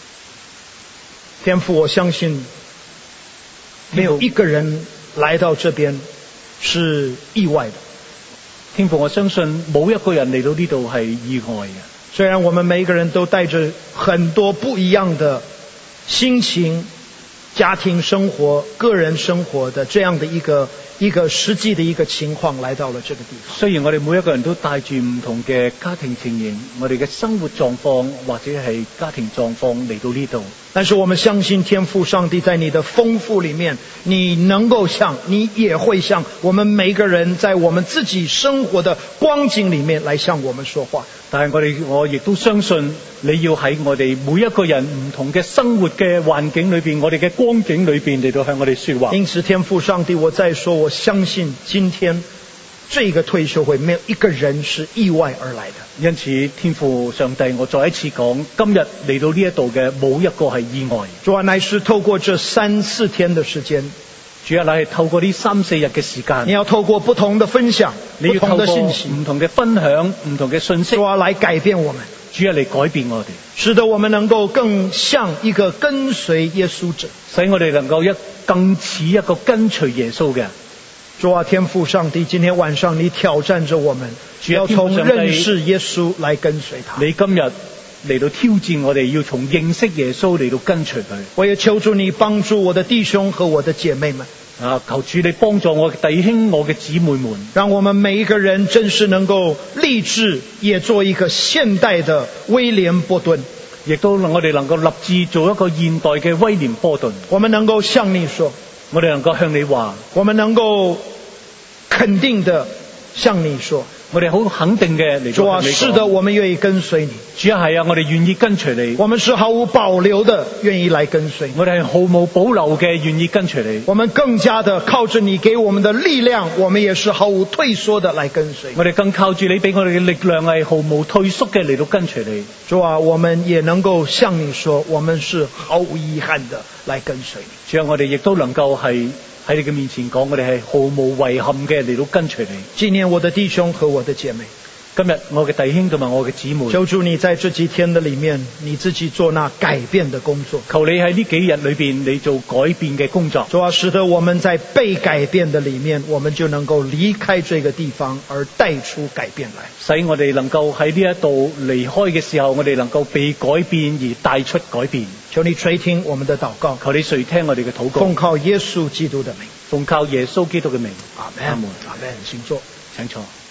天父，我相信沒有一個人來到這邊是意外的。 天父，我相信冇一個人嚟到呢度係意外嘅。 雖然我們每一個人都帶着很多不一樣的心情、家庭生活、個人生活的這樣的一個一個實際的一個情況來到了這個地方。 雖然我哋每一個人都帶住唔同嘅家庭情形，我哋嘅生活狀況或者係家庭狀況嚟到呢度， 但是我們相信天父上帝在你的豐富裏面，你能夠像，你也會像我們每個人在我們自己生活的光景裏面來向我們說話。 但係我哋我亦都相信你要喺我哋每一個人唔同嘅生活嘅環境裏邊，我哋嘅光景裏邊嚟到向我哋說話。 因此天父上帝，我再說，我相信今天這個退休會沒有一個人是意外而來的。 因此天父上帝，我再一次講，今日嚟到呢一度嘅冇一個係意外。 主啊，乃是透過這三四天的時間， 主啊，乃係透過呢三四日嘅時間， 你要透過不同的分享、 你要不同的信息、 唔同嘅分享、唔同嘅信息， 主啊，來改變我們， 主啊，嚟改變我哋， 使得我們能夠更像一個跟隨耶穌者， 使我哋能夠一更似一個跟隨耶穌嘅。 主啊，天父上帝，今天晚上你挑戰着我們， 主啊， 要從認識耶穌來跟隨他。 你今日嚟到挑戰我哋，要從認識耶穌嚟到跟隨佢。 我也求助你幫助我的弟兄和我的姐妹們。 啊！求主你幫助我嘅弟兄、我嘅姊妹們， 讓我們每一個人真是能夠立志，也做一個現代的威廉波頓， 亦都我哋能夠立志做一個現代嘅威廉波頓。 我們能夠向你說， 我哋能夠向你話， 我們能夠肯定的向你說， 我哋好肯定嘅嚟主啊， 到向你講。 是的，我們願意跟隨你。 主啊，係啊，我哋願意跟隨你。 我們是毫無保留的願意來跟隨你。 我哋係毫無保留嘅願意跟隨你。 我們更加的靠着你給我們的力量，我們也是毫無退縮的來跟隨你。 我哋更靠住你俾我哋嘅力量，係毫無退縮嘅嚟到跟隨你。 主啊，我們也能夠向你說，我們是毫無遺憾的來跟隨你。 主啊，我哋亦都能夠係喺你嘅面前講，我哋係毫無遺憾嘅嚟到跟隨你。 紀念我的弟兄和我的姐妹。 今日我嘅弟兄同埋我嘅姊妹， 求主你在這幾天的裏面，你自己做那改變的工作。 求你喺呢幾日裏邊，你做改變嘅工作。 主啊，使得我們在被改變的裏面，我們就能夠離開這個地方，而帶出改變來。 使我哋能夠喺呢一度離開嘅時候，我哋能夠被改變而帶出改變。 求你垂聽我們的禱告， 求你垂聽我哋嘅禱告。 奉靠耶穌基督的名， 奉靠耶穌基督嘅名。 阿門。阿門。阿門。請坐， 請坐。